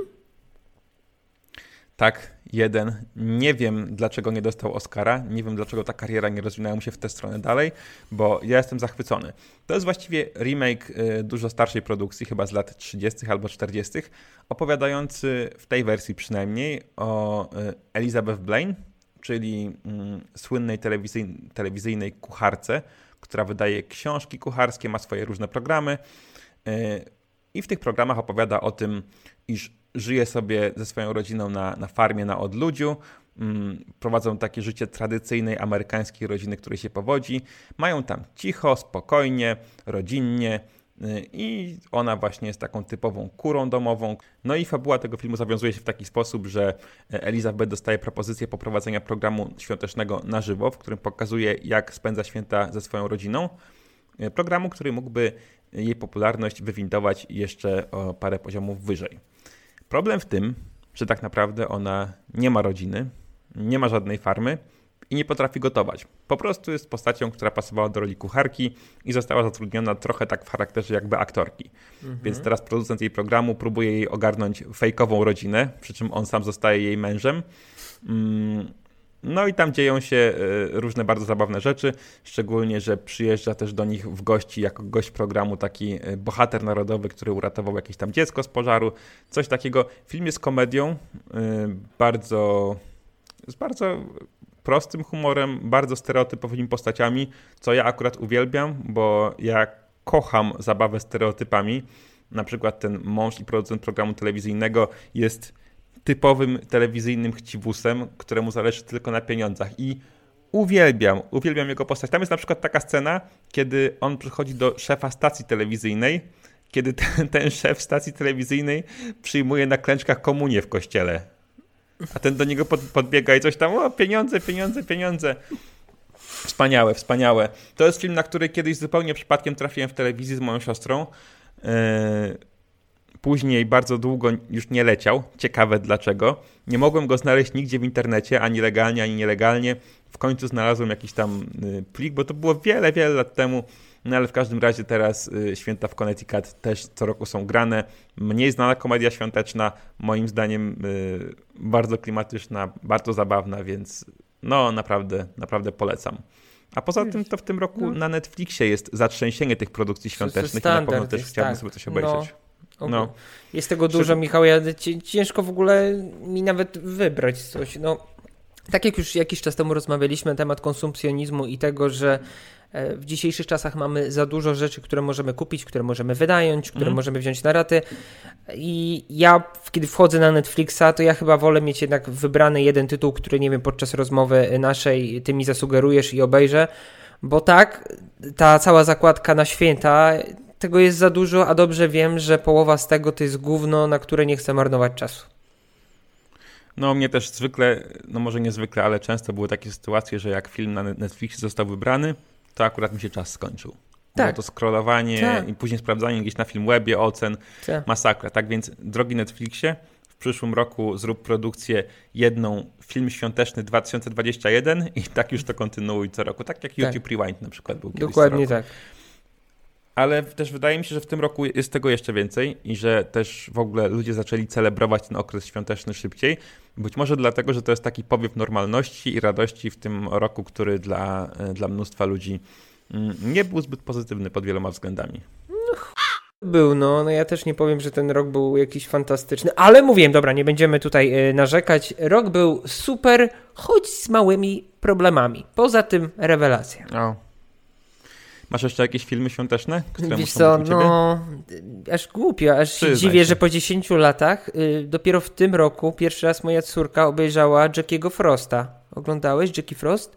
Tak, jeden. Nie wiem, dlaczego nie dostał Oscara. Nie wiem, dlaczego ta kariera nie rozwinęła mu się w tę stronę dalej, bo ja jestem zachwycony. To jest właściwie remake y, dużo starszej produkcji, chyba z lat trzydziestych albo czterdziestych, opowiadający w tej wersji przynajmniej o y, Elizabeth Blaine, czyli y, słynnej telewizyjnej, telewizyjnej kucharce, która wydaje książki kucharskie, ma swoje różne programy y, i w tych programach opowiada o tym, iż żyje sobie ze swoją rodziną na, na farmie, na odludziu, mm, prowadzą takie życie tradycyjnej amerykańskiej rodziny, której się powodzi. Mają tam cicho, spokojnie, rodzinnie yy, i ona właśnie jest taką typową kurą domową. No i fabuła tego filmu zawiązuje się w taki sposób, że Elizabeth dostaje propozycję poprowadzenia programu świątecznego na żywo, w którym pokazuje, jak spędza święta ze swoją rodziną. Yy, programu, który mógłby jej popularność wywindować jeszcze o parę poziomów wyżej. Problem w tym, że tak naprawdę ona nie ma rodziny, nie ma żadnej farmy i nie potrafi gotować. Po prostu jest postacią, która pasowała do roli kucharki i została zatrudniona trochę tak w charakterze jakby aktorki. Mhm. Więc teraz producent jej programu próbuje jej ogarnąć fejkową rodzinę, przy czym on sam zostaje jej mężem. No i tam dzieją się różne bardzo zabawne rzeczy, szczególnie, że przyjeżdża też do nich w gości jako gość programu taki bohater narodowy, który uratował jakieś tam dziecko z pożaru, coś takiego. Film jest komedią, bardzo, z bardzo prostym humorem, bardzo stereotypowymi postaciami, co ja akurat uwielbiam, bo ja kocham zabawę stereotypami. Na przykład ten mąż i producent programu telewizyjnego jest typowym telewizyjnym chciwusem, któremu zależy tylko na pieniądzach i uwielbiam, uwielbiam jego postać. Tam jest na przykład taka scena, kiedy on przychodzi do szefa stacji telewizyjnej, kiedy ten, ten szef stacji telewizyjnej przyjmuje na klęczkach komunię w kościele. A ten do niego pod, podbiega i coś tam, o pieniądze, pieniądze, pieniądze. Wspaniałe, wspaniałe. To jest film, na który kiedyś zupełnie przypadkiem trafiłem w telewizji z moją siostrą. Yy, później bardzo długo już nie leciał. Ciekawe dlaczego. Nie mogłem go znaleźć nigdzie w internecie, ani legalnie, ani nielegalnie. W końcu znalazłem jakiś tam plik, bo to było wiele, wiele lat temu. No ale w każdym razie teraz y, Święta w Connecticut też co roku są grane. Mniej znana komedia świąteczna, moim zdaniem y, bardzo klimatyczna, bardzo zabawna, więc no naprawdę, naprawdę polecam. A poza tym to w tym roku no. na Netflixie jest zatrzęsienie tych produkcji świątecznych i na pewno też chciałbym tak. sobie coś obejrzeć. No. No. Jest tego dużo, Michał, ja ciężko w ogóle mi nawet wybrać coś. No, tak jak już jakiś czas temu rozmawialiśmy na temat konsumpcjonizmu i tego, że w dzisiejszych czasach mamy za dużo rzeczy, które możemy kupić, które możemy wynająć, które mm. możemy wziąć na raty i ja, kiedy wchodzę na Netflixa, to ja chyba wolę mieć jednak wybrany jeden tytuł, który, nie wiem, podczas rozmowy naszej ty mi zasugerujesz i obejrzę, bo tak, ta cała zakładka na święta, tego jest za dużo, a dobrze wiem, że połowa z tego to jest gówno, na które nie chcę marnować czasu. No mnie też zwykle, no może niezwykle, ale często były takie sytuacje, że jak film na Netflixie został wybrany, to akurat mi się czas skończył. Tak. Było to scrollowanie tak. i później sprawdzanie gdzieś na Filmwebie ocen, tak. masakra. Tak więc, drogi Netflixie, w przyszłym roku zrób produkcję jedną, film świąteczny dwa tysiące dwudziesty pierwszy i tak już to kontynuuj co roku. Tak jak YouTube tak. Rewind na przykład był kiedyś. Dokładnie tak. Ale też wydaje mi się, że w tym roku jest tego jeszcze więcej i że też w ogóle ludzie zaczęli celebrować ten okres świąteczny szybciej. Być może dlatego, że to jest taki powiew normalności i radości w tym roku, który dla, dla mnóstwa ludzi nie był zbyt pozytywny pod wieloma względami. No, ch... Był, no. no ja też nie powiem, że ten rok był jakiś fantastyczny, ale mówiłem, dobra, nie będziemy tutaj y, narzekać. Rok był super, choć z małymi problemami. Poza tym rewelacja. O. Masz jeszcze jakieś filmy świąteczne, które Wiesz muszą co, być u ciebie? No, aż głupio, aż się dziwię, się. że po dziesięciu latach, y, dopiero w tym roku pierwszy raz moja córka obejrzała Jackiego Frosta. Oglądałeś Jackie Frost?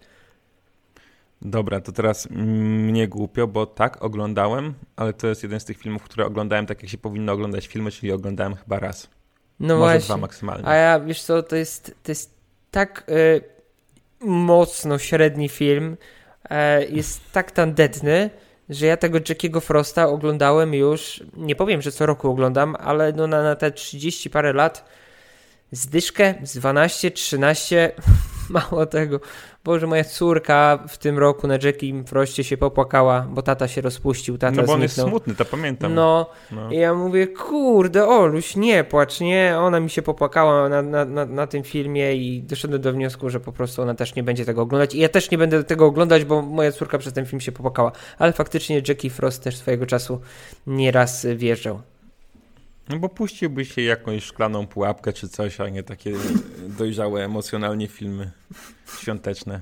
Dobra, to teraz mnie głupio, bo tak, oglądałem, ale to jest jeden z tych filmów, które oglądałem tak, jak się powinno oglądać filmy, czyli oglądałem chyba raz. No Może właśnie. dwa maksymalnie. A ja, wiesz co, to jest, to jest tak y, mocno średni film, y, jest tak tandetny, że ja tego Jackiego Frosta oglądałem już, nie powiem, że co roku oglądam, ale no na, na te trzydzieści parę lat z dyszkę, z dwanaście, trzynaście, mało tego. Boże, moja córka w tym roku na Jackiem Frostie się popłakała, bo tata się rozpuścił, tata No bo on zniknął. jest smutny, to pamiętam. No, no. I ja mówię, kurde, Oluś, nie płacz, nie. Ona mi się popłakała na, na, na, na tym filmie i doszedłem do wniosku, że po prostu ona też nie będzie tego oglądać. I ja też nie będę tego oglądać, bo moja córka przez ten film się popłakała. Ale faktycznie Jackie Frost też swojego czasu nieraz wjeżdżał. No bo puściłby się jakąś szklaną pułapkę czy coś, a nie takie dojrzałe emocjonalnie filmy świąteczne.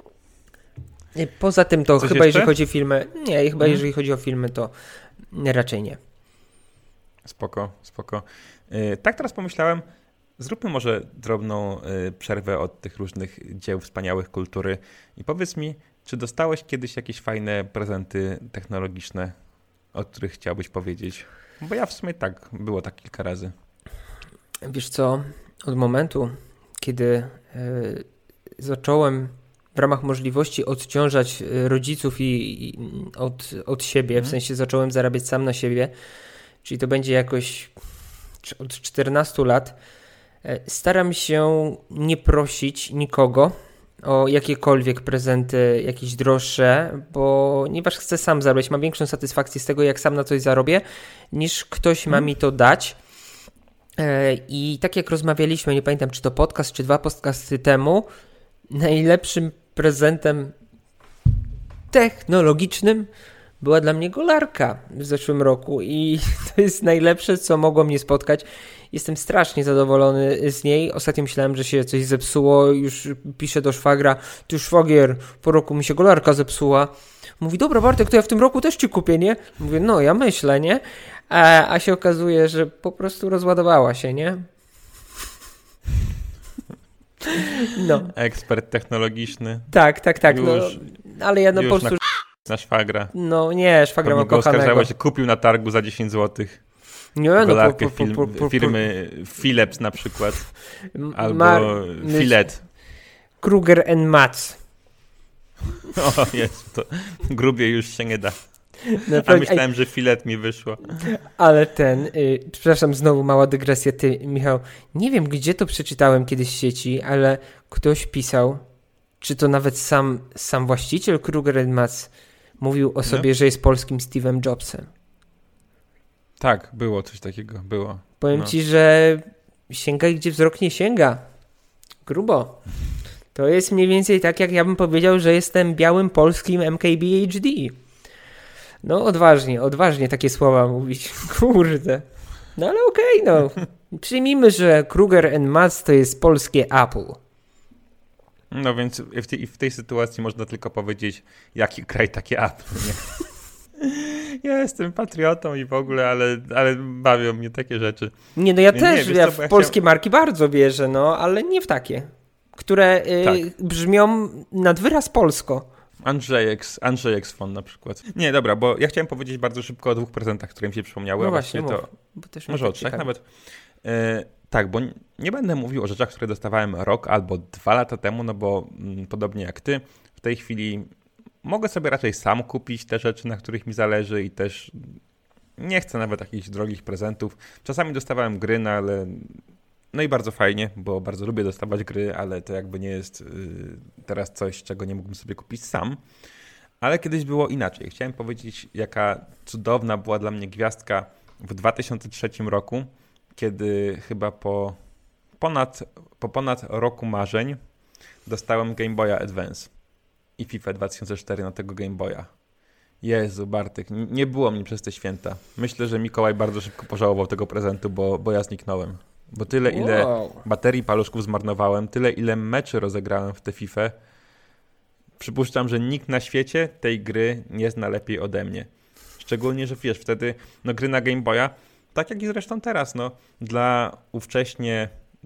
Poza tym to coś chyba jeszcze? jeżeli chodzi o filmy, nie, chyba hmm. jeżeli chodzi o filmy, to raczej nie. Spoko, spoko. Yy, tak teraz pomyślałem, zróbmy może drobną yy, przerwę od tych różnych dzieł wspaniałych kultury i powiedz mi, czy dostałeś kiedyś jakieś fajne prezenty technologiczne, o których chciałbyś powiedzieć? Bo ja w sumie tak, było tak kilka razy. Wiesz co, od momentu, kiedy y, zacząłem w ramach możliwości odciążać rodziców i, i od, od siebie, hmm. w sensie zacząłem zarabiać sam na siebie, czyli to będzie jakoś od czternastu lat, y, staram się nie prosić nikogo o jakiekolwiek prezenty, jakieś droższe, bo ponieważ chcę sam zarobić, mam większą satysfakcję z tego, jak sam na coś zarobię, niż ktoś ma mi to dać. I tak jak rozmawialiśmy, nie pamiętam, czy to podcast, czy dwa podcasty temu, najlepszym prezentem technologicznym była dla mnie golarka w zeszłym roku i to jest najlepsze, co mogło mnie spotkać. Jestem strasznie zadowolony z niej. Ostatnio myślałem, że się coś zepsuło. Już piszę do szwagra, ty szwagier, po roku mi się golarka zepsuła. Mówi, dobra Bartek, to ja w tym roku też ci kupię, nie? Mówię, no ja myślę, nie? A, a się okazuje, że po prostu rozładowała się, nie? No. Ekspert technologiczny. Tak, tak, tak. Już, no, ale ja no już po prostu... Na, na szwagra. No nie, szwagra ma kochanego. Oskarżało się, kupił na targu za dziesięć złotych. Nie, no, golarkę po, po, po, po, po, firmy Philips na przykład. Albo Mar- Filet. Kruger and Matz. O jest, to grubie już się nie da. A myślałem, że filet mi wyszło. Ale ten, y, przepraszam, znowu mała dygresja. Ty, Michał, nie wiem, gdzie to przeczytałem kiedyś w sieci, ale ktoś pisał, czy to nawet sam, sam właściciel Kruger and Mass mówił o sobie, no. że jest polskim Steve'em Jobsem. Tak, było coś takiego, było. Powiem no. ci, że sięgaj, gdzie wzrok nie sięga. Grubo. To jest mniej więcej tak, jak ja bym powiedział, że jestem białym polskim M K B H D. No odważnie, odważnie takie słowa mówić. Kurde. No ale okej, okay, no. Przyjmijmy, że Kruger and Mass to jest polskie Apple. No więc w tej, w tej sytuacji można tylko powiedzieć, jaki kraj takie Apple, nie? Ja jestem patriotą i w ogóle, ale, ale bawią mnie takie rzeczy. Nie, no ja nie, też, nie, ja co, w ja polskie chciałem... marki bardzo wierzę, no, ale nie w takie, które y, tak. brzmią nad wyraz polsko. Andrzejek, Andrzejek z Fon na przykład. Nie, dobra, bo ja chciałem powiedzieć bardzo szybko o dwóch prezentach, które mi się przypomniały. No a właśnie, to mów, bo też może o trzech nawet. E, tak, bo nie będę mówił o rzeczach, które dostawałem rok albo dwa lata temu, no bo m, podobnie jak ty, w tej chwili mogę sobie raczej sam kupić te rzeczy, na których mi zależy i też nie chcę nawet jakichś drogich prezentów. Czasami dostawałem gry, no ale no i bardzo fajnie, bo bardzo lubię dostawać gry, ale to jakby nie jest yy, teraz coś, czego nie mógłbym sobie kupić sam. Ale kiedyś było inaczej. Chciałem powiedzieć, jaka cudowna była dla mnie gwiazdka w dwa tysiące trzecim roku, kiedy chyba po ponad, po ponad roku marzeń dostałem Game Boya Advance i FIFA dwa tysiące cztery na tego Game Boya. Jezu, Bartek, nie było mnie przez te święta. Myślę, że Mikołaj bardzo szybko pożałował tego prezentu, bo, bo ja zniknąłem. Bo tyle, ile wow. baterii paluszków zmarnowałem, tyle, ile meczy rozegrałem w tę FIFA, przypuszczam, że nikt na świecie tej gry nie zna lepiej ode mnie. Szczególnie, że wiesz, wtedy no, gry na Game Boya, tak jak i zresztą teraz, no, dla ówcześnie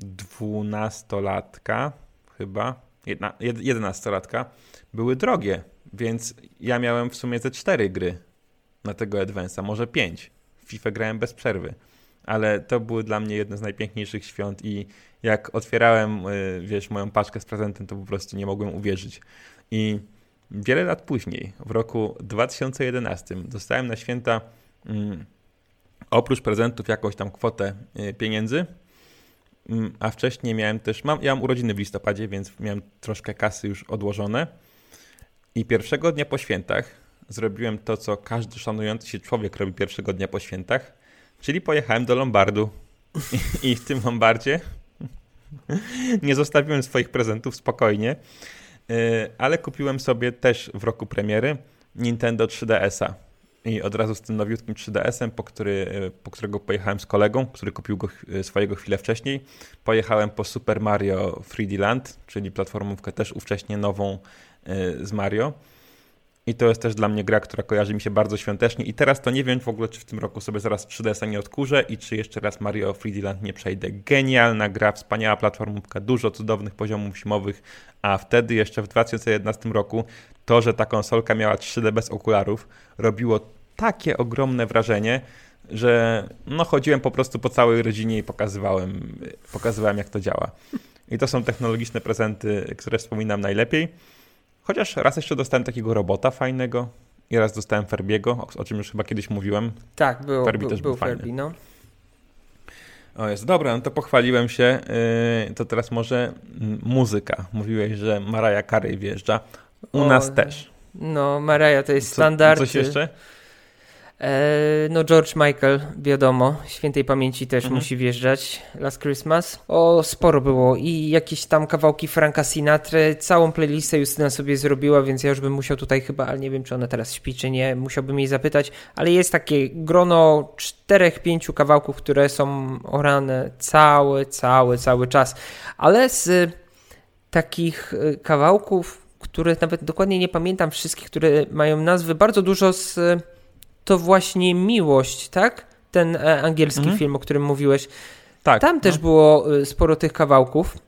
dwunastolatka chyba, jedna, jedenastolatka, były drogie, więc ja miałem w sumie ze cztery gry na tego Advance'a, może pięć. W FIFA grałem bez przerwy. Ale to były dla mnie jedne z najpiękniejszych świąt i jak otwierałem, wiesz, moją paczkę z prezentem, to po prostu nie mogłem uwierzyć. I wiele lat później, w roku dwa tysiące jedenastym, dostałem na święta mm, oprócz prezentów jakąś tam kwotę y, pieniędzy, mm, a wcześniej miałem też, mam, ja mam urodziny w listopadzie, więc miałem troszkę kasy już odłożone i pierwszego dnia po świętach zrobiłem to, co każdy szanujący się człowiek robi pierwszego dnia po świętach, czyli pojechałem do Lombardu i, i w tym Lombardzie nie zostawiłem swoich prezentów spokojnie, yy, ale kupiłem sobie też w roku premiery Nintendo trzy D S a i od razu z tym nowiutkim trzy D S em, po, który, po którego pojechałem z kolegą, który kupił go swojego chwilę wcześniej, pojechałem po Super Mario trzy D Land, czyli platformówkę też ówcześnie nową yy, z Mario. I to jest też dla mnie gra, która kojarzy mi się bardzo świątecznie i teraz to nie wiem w ogóle, czy w tym roku sobie zaraz trzy D S a nie odkurzę i czy jeszcze raz Mario trzy D Land nie przejdę. Genialna gra, wspaniała platformówka, dużo cudownych poziomów zimowych, a wtedy jeszcze w dwa tysiące jedenastym roku to, że ta konsolka miała trzy D bez okularów, robiło takie ogromne wrażenie, że no chodziłem po prostu po całej rodzinie i pokazywałem, pokazywałem jak to działa. I to są technologiczne prezenty, które wspominam najlepiej. Chociaż raz jeszcze dostałem takiego robota fajnego i raz dostałem Ferbiego, o, o czym już chyba kiedyś mówiłem. Tak, było, Ferbi był, też był był fajny. Ferbi, no. O jest, dobra, no to pochwaliłem się. Yy, to teraz może muzyka. Mówiłeś, że Mariah Carey wjeżdża. U o, nas też. No, Mariah to jest Co, standard. Coś jeszcze? No George Michael, wiadomo, świętej pamięci też mhm. musi wjeżdżać, Last Christmas. O, sporo było i jakieś tam kawałki Franka Sinatry, całą playlistę Justyna sobie zrobiła, więc ja już bym musiał tutaj chyba, ale nie wiem, czy ona teraz śpi, czy nie, musiałbym jej zapytać, ale jest takie grono czterech, pięciu kawałków, które są orane cały, cały, cały czas, ale z takich kawałków, które nawet dokładnie nie pamiętam wszystkich, które mają nazwy, bardzo dużo z... To właśnie Miłość, tak? Ten e, angielski mhm. film, o którym mówiłeś. Tak. Tam no. też było sporo tych kawałków.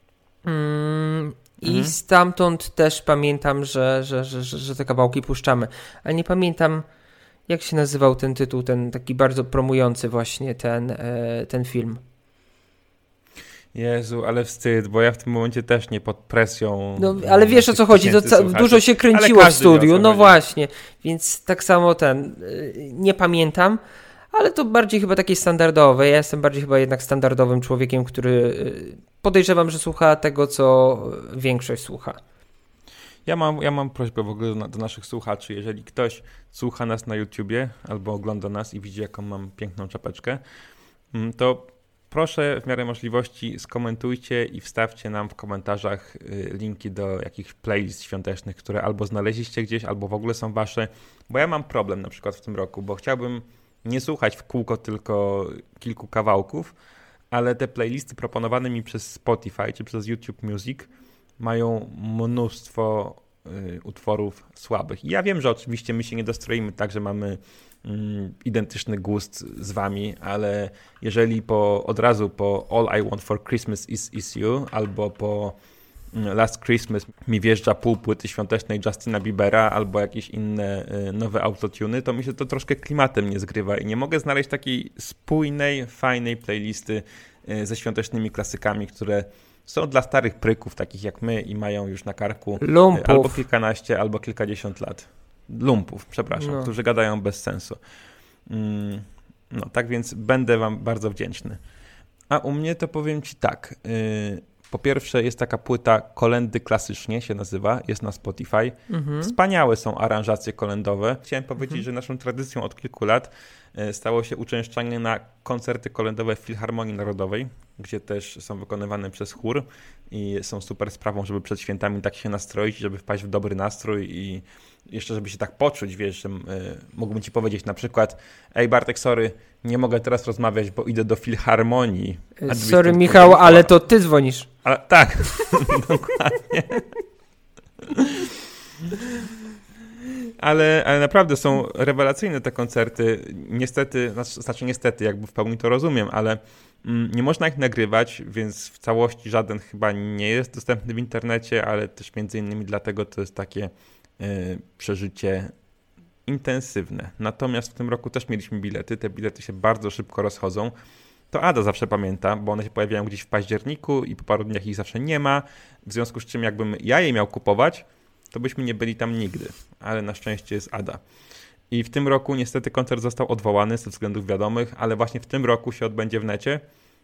Mm, I mhm. stamtąd też pamiętam, że, że, że, że, że te kawałki puszczamy. Ale nie pamiętam, jak się nazywał ten tytuł, ten taki bardzo promujący właśnie ten, e, ten film. Jezu, ale wstyd, bo ja w tym momencie też nie pod presją. No, ale wiesz o co chodzi, to ca- dużo się kręciło w studiu, no chodzi. Właśnie, więc tak samo ten, nie pamiętam, ale to bardziej chyba takie standardowe. Ja jestem bardziej chyba jednak standardowym człowiekiem, który podejrzewam, że słucha tego, co większość słucha. Ja mam, ja mam prośbę w ogóle do, do naszych słuchaczy, jeżeli ktoś słucha nas na YouTubie albo ogląda nas i widzi, jaką mam piękną czapeczkę, to proszę w miarę możliwości skomentujcie i wstawcie nam w komentarzach linki do jakichś playlist świątecznych, które albo znaleźliście gdzieś, albo w ogóle są wasze, bo ja mam problem na przykład w tym roku, bo chciałbym nie słuchać w kółko tylko kilku kawałków, ale te playlisty proponowane mi przez Spotify czy przez YouTube Music mają mnóstwo y, utworów słabych. I ja wiem, że oczywiście my się nie dostroimy tak, że mamy y, identyczny gust z wami, ale jeżeli po, od razu po All I Want for Christmas is, is You albo po y, Last Christmas mi wjeżdża pół płyty świątecznej Justina Biebera albo jakieś inne y, nowe autotuny, to mi się to troszkę klimatem nie zgrywa i nie mogę znaleźć takiej spójnej, fajnej playlisty y, ze świątecznymi klasykami, które są dla starych pryków, takich jak my i mają już na karku Lumpów. albo kilkanaście, albo kilkadziesiąt lat. Lumpów, przepraszam, no. Którzy gadają bez sensu. Mm, no tak więc będę wam bardzo wdzięczny. A u mnie to powiem ci tak. Yy, po pierwsze jest taka płyta Kolędy klasycznie się nazywa, jest na Spotify. Mhm. Wspaniałe są aranżacje kolędowe. Chciałem powiedzieć, mhm. że naszą tradycją od kilku lat stało się uczęszczanie na koncerty kolędowe w Filharmonii Narodowej, gdzie też są wykonywane przez chór i są super sprawą, żeby przed świętami tak się nastroić, żeby wpaść w dobry nastrój i jeszcze żeby się tak poczuć, wiesz, że y, mógłbym ci powiedzieć na przykład: ej Bartek, sorry, nie mogę teraz rozmawiać, bo idę do Filharmonii. Sorry Michał, ale to ty dzwonisz. Ale, tak, dokładnie. Ale, ale naprawdę są rewelacyjne te koncerty. Niestety, znaczy niestety, jakby w pełni to rozumiem, ale mm, nie można ich nagrywać, więc w całości żaden chyba nie jest dostępny w internecie, ale też między innymi dlatego to jest takie y, przeżycie intensywne. Natomiast w tym roku też mieliśmy bilety. Te bilety się bardzo szybko rozchodzą. To Ada zawsze pamięta, bo one się pojawiają gdzieś w październiku i po paru dniach ich zawsze nie ma. W związku z czym jakbym ja je miał kupować, to byśmy nie byli tam nigdy, ale na szczęście jest Ada. I w tym roku niestety koncert został odwołany ze względów wiadomych, ale właśnie w tym roku się odbędzie w necie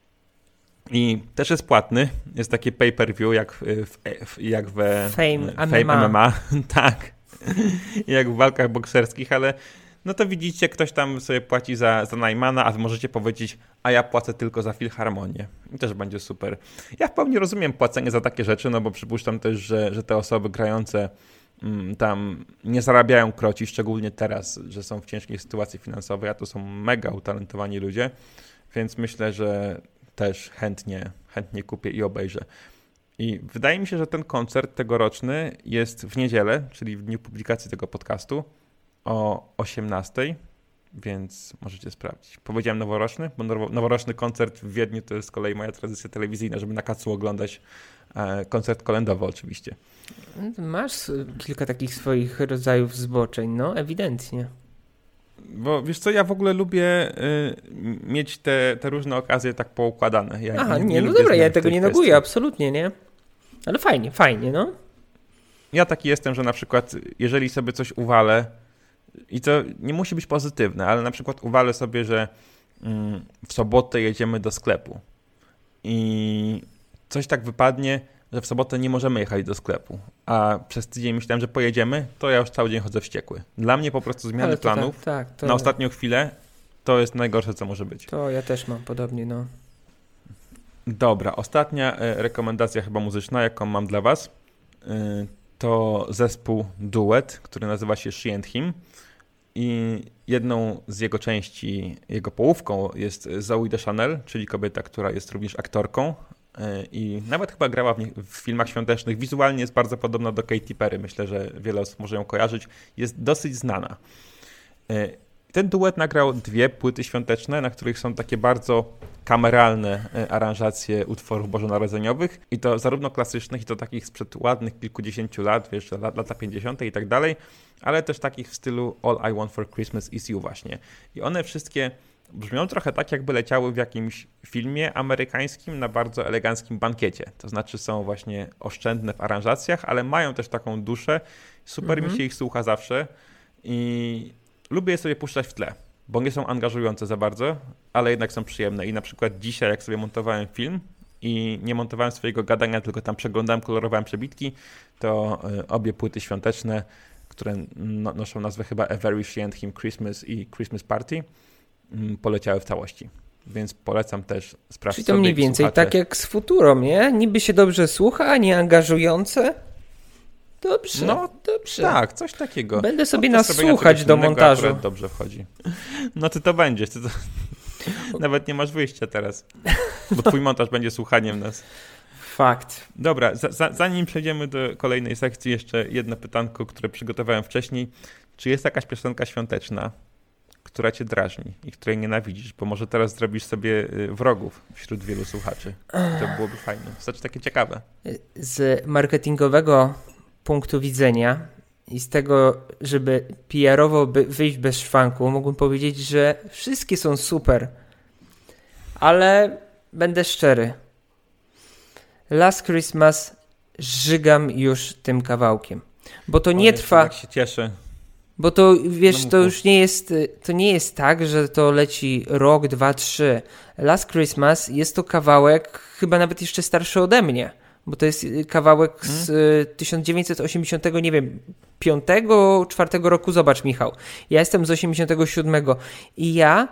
i też jest płatny. Jest takie pay-per-view jak w, jak we Fame, Fame M M A. Tak, jak w walkach bokserskich, ale no to widzicie, ktoś tam sobie płaci za, za Najmana, a wy możecie powiedzieć: a ja płacę tylko za Filharmonię. I też będzie super. Ja w pełni rozumiem płacenie za takie rzeczy, no bo przypuszczam też, że, że te osoby grające mm, tam nie zarabiają kroci, szczególnie teraz, że są w ciężkiej sytuacji finansowej, a to są mega utalentowani ludzie, więc myślę, że też chętnie, chętnie kupię i obejrzę. I wydaje mi się, że ten koncert tegoroczny jest w niedzielę, czyli w dniu publikacji tego podcastu, o osiemnastej, więc możecie sprawdzić. Powiedziałem noworoczny, bo noworoczny koncert w Wiedniu to jest z kolei moja tradycja telewizyjna, żeby na kacu oglądać e, koncert kolędowy oczywiście. Masz kilka takich swoich rodzajów zboczeń, no ewidentnie. Bo wiesz co, ja w ogóle lubię y, mieć te, te różne okazje tak poukładane. Ja Aha, nie, nie no dobra, ja tego nie neguję, absolutnie, nie? Ale fajnie, fajnie, no. Ja taki jestem, że na przykład jeżeli sobie coś uwalę, i to nie musi być pozytywne, ale na przykład uwalę sobie, że mm, w sobotę jedziemy do sklepu i coś tak wypadnie, że w sobotę nie możemy jechać do sklepu, a przez tydzień myślałem, że pojedziemy, to ja już cały dzień chodzę wściekły. Dla mnie po prostu zmiany planów tak, tak, to... na ostatnią chwilę to jest najgorsze, co może być. To ja też mam podobnie, no. Dobra, ostatnia e, rekomendacja chyba muzyczna, jaką mam dla was, e, to zespół Duet, który nazywa się She and Him. I jedną z jego części, jego połówką jest Zooey Deschanel, czyli kobieta, która jest również aktorką i nawet chyba grała w, nie, w filmach świątecznych. Wizualnie jest bardzo podobna do Katy Perry. Myślę, że wiele osób może ją kojarzyć. Jest dosyć znana. Ten duet nagrał dwie płyty świąteczne, na których są takie bardzo kameralne aranżacje utworów bożonarodzeniowych i to zarówno klasycznych, i to takich sprzed ładnych kilkudziesięciu lat, wiesz, lata pięćdziesiąte i tak dalej, ale też takich w stylu All I Want for Christmas is You właśnie. I one wszystkie brzmią trochę tak, jakby leciały w jakimś filmie amerykańskim na bardzo eleganckim bankiecie. To znaczy są właśnie oszczędne w aranżacjach, ale mają też taką duszę. Super mm-hmm. mi się ich słucha zawsze i lubię je sobie puszczać w tle, bo nie są angażujące za bardzo, ale jednak są przyjemne. I na przykład dzisiaj, jak sobie montowałem film i nie montowałem swojego gadania, tylko tam przeglądałem, kolorowałem przebitki, to obie płyty świąteczne, które no, noszą nazwę chyba A Very She and Him Christmas i Christmas Party, poleciały w całości. Więc polecam też sprawdzić. Czyli to mniej więcej słuchacze. Tak jak z Futurą, nie? Niby się dobrze słucha, nie angażujące. Dobrze, no, dobrze. Tak, coś takiego. Będę sobie nasłuchać do montażu. Dobrze wchodzi. No ty to będziesz. Ty to... Nawet nie masz wyjścia teraz, bo twój montaż będzie słuchaniem nas. Fakt. Dobra, za, za, zanim przejdziemy do kolejnej sekcji, jeszcze jedno pytanko, które przygotowałem wcześniej. Czy jest jakaś piosenka świąteczna, która cię drażni i której nienawidzisz? Bo może teraz zrobisz sobie wrogów wśród wielu słuchaczy. To byłoby fajne. Znaczy takie ciekawe. Z marketingowego punktu widzenia i z tego, żeby P R-owo by wyjść bez szwanku, mógłbym powiedzieć, że wszystkie są super. Ale będę szczery. Last Christmas żygam już tym kawałkiem. Bo to o, nie trwa... Jak się cieszę. Bo to, wiesz, no to już nie jest, to nie jest tak, że to leci rok, dwa, trzy. Last Christmas jest to kawałek chyba nawet jeszcze starszy ode mnie. Bo to jest kawałek z hmm? tysiąc dziewięćset osiemdziesiątego, nie wiem, piątego, czwartego roku. Zobacz, Michał. Ja jestem z osiemdziesiątego siódmego i ja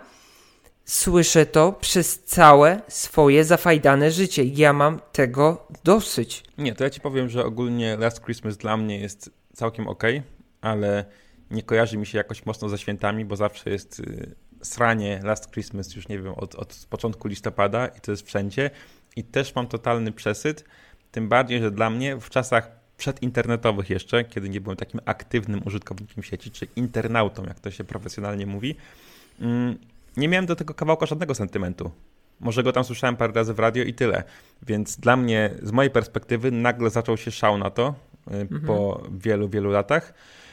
słyszę to przez całe swoje zafajdane życie. Ja mam tego dosyć. Nie, to ja ci powiem, że ogólnie Last Christmas dla mnie jest całkiem okej, ale nie kojarzy mi się jakoś mocno ze świętami, bo zawsze jest y, sranie Last Christmas już nie wiem, od, od początku listopada i to jest wszędzie. I też mam totalny przesyt, tym bardziej, że dla mnie w czasach przedinternetowych jeszcze, kiedy nie byłem takim aktywnym użytkownikiem sieci, czy internautą, jak to się profesjonalnie mówi, mm, nie miałem do tego kawałka żadnego sentymentu. Może go tam słyszałem parę razy w radio i tyle. Więc dla mnie, z mojej perspektywy, nagle zaczął się szał na to y, mhm. po wielu, wielu latach.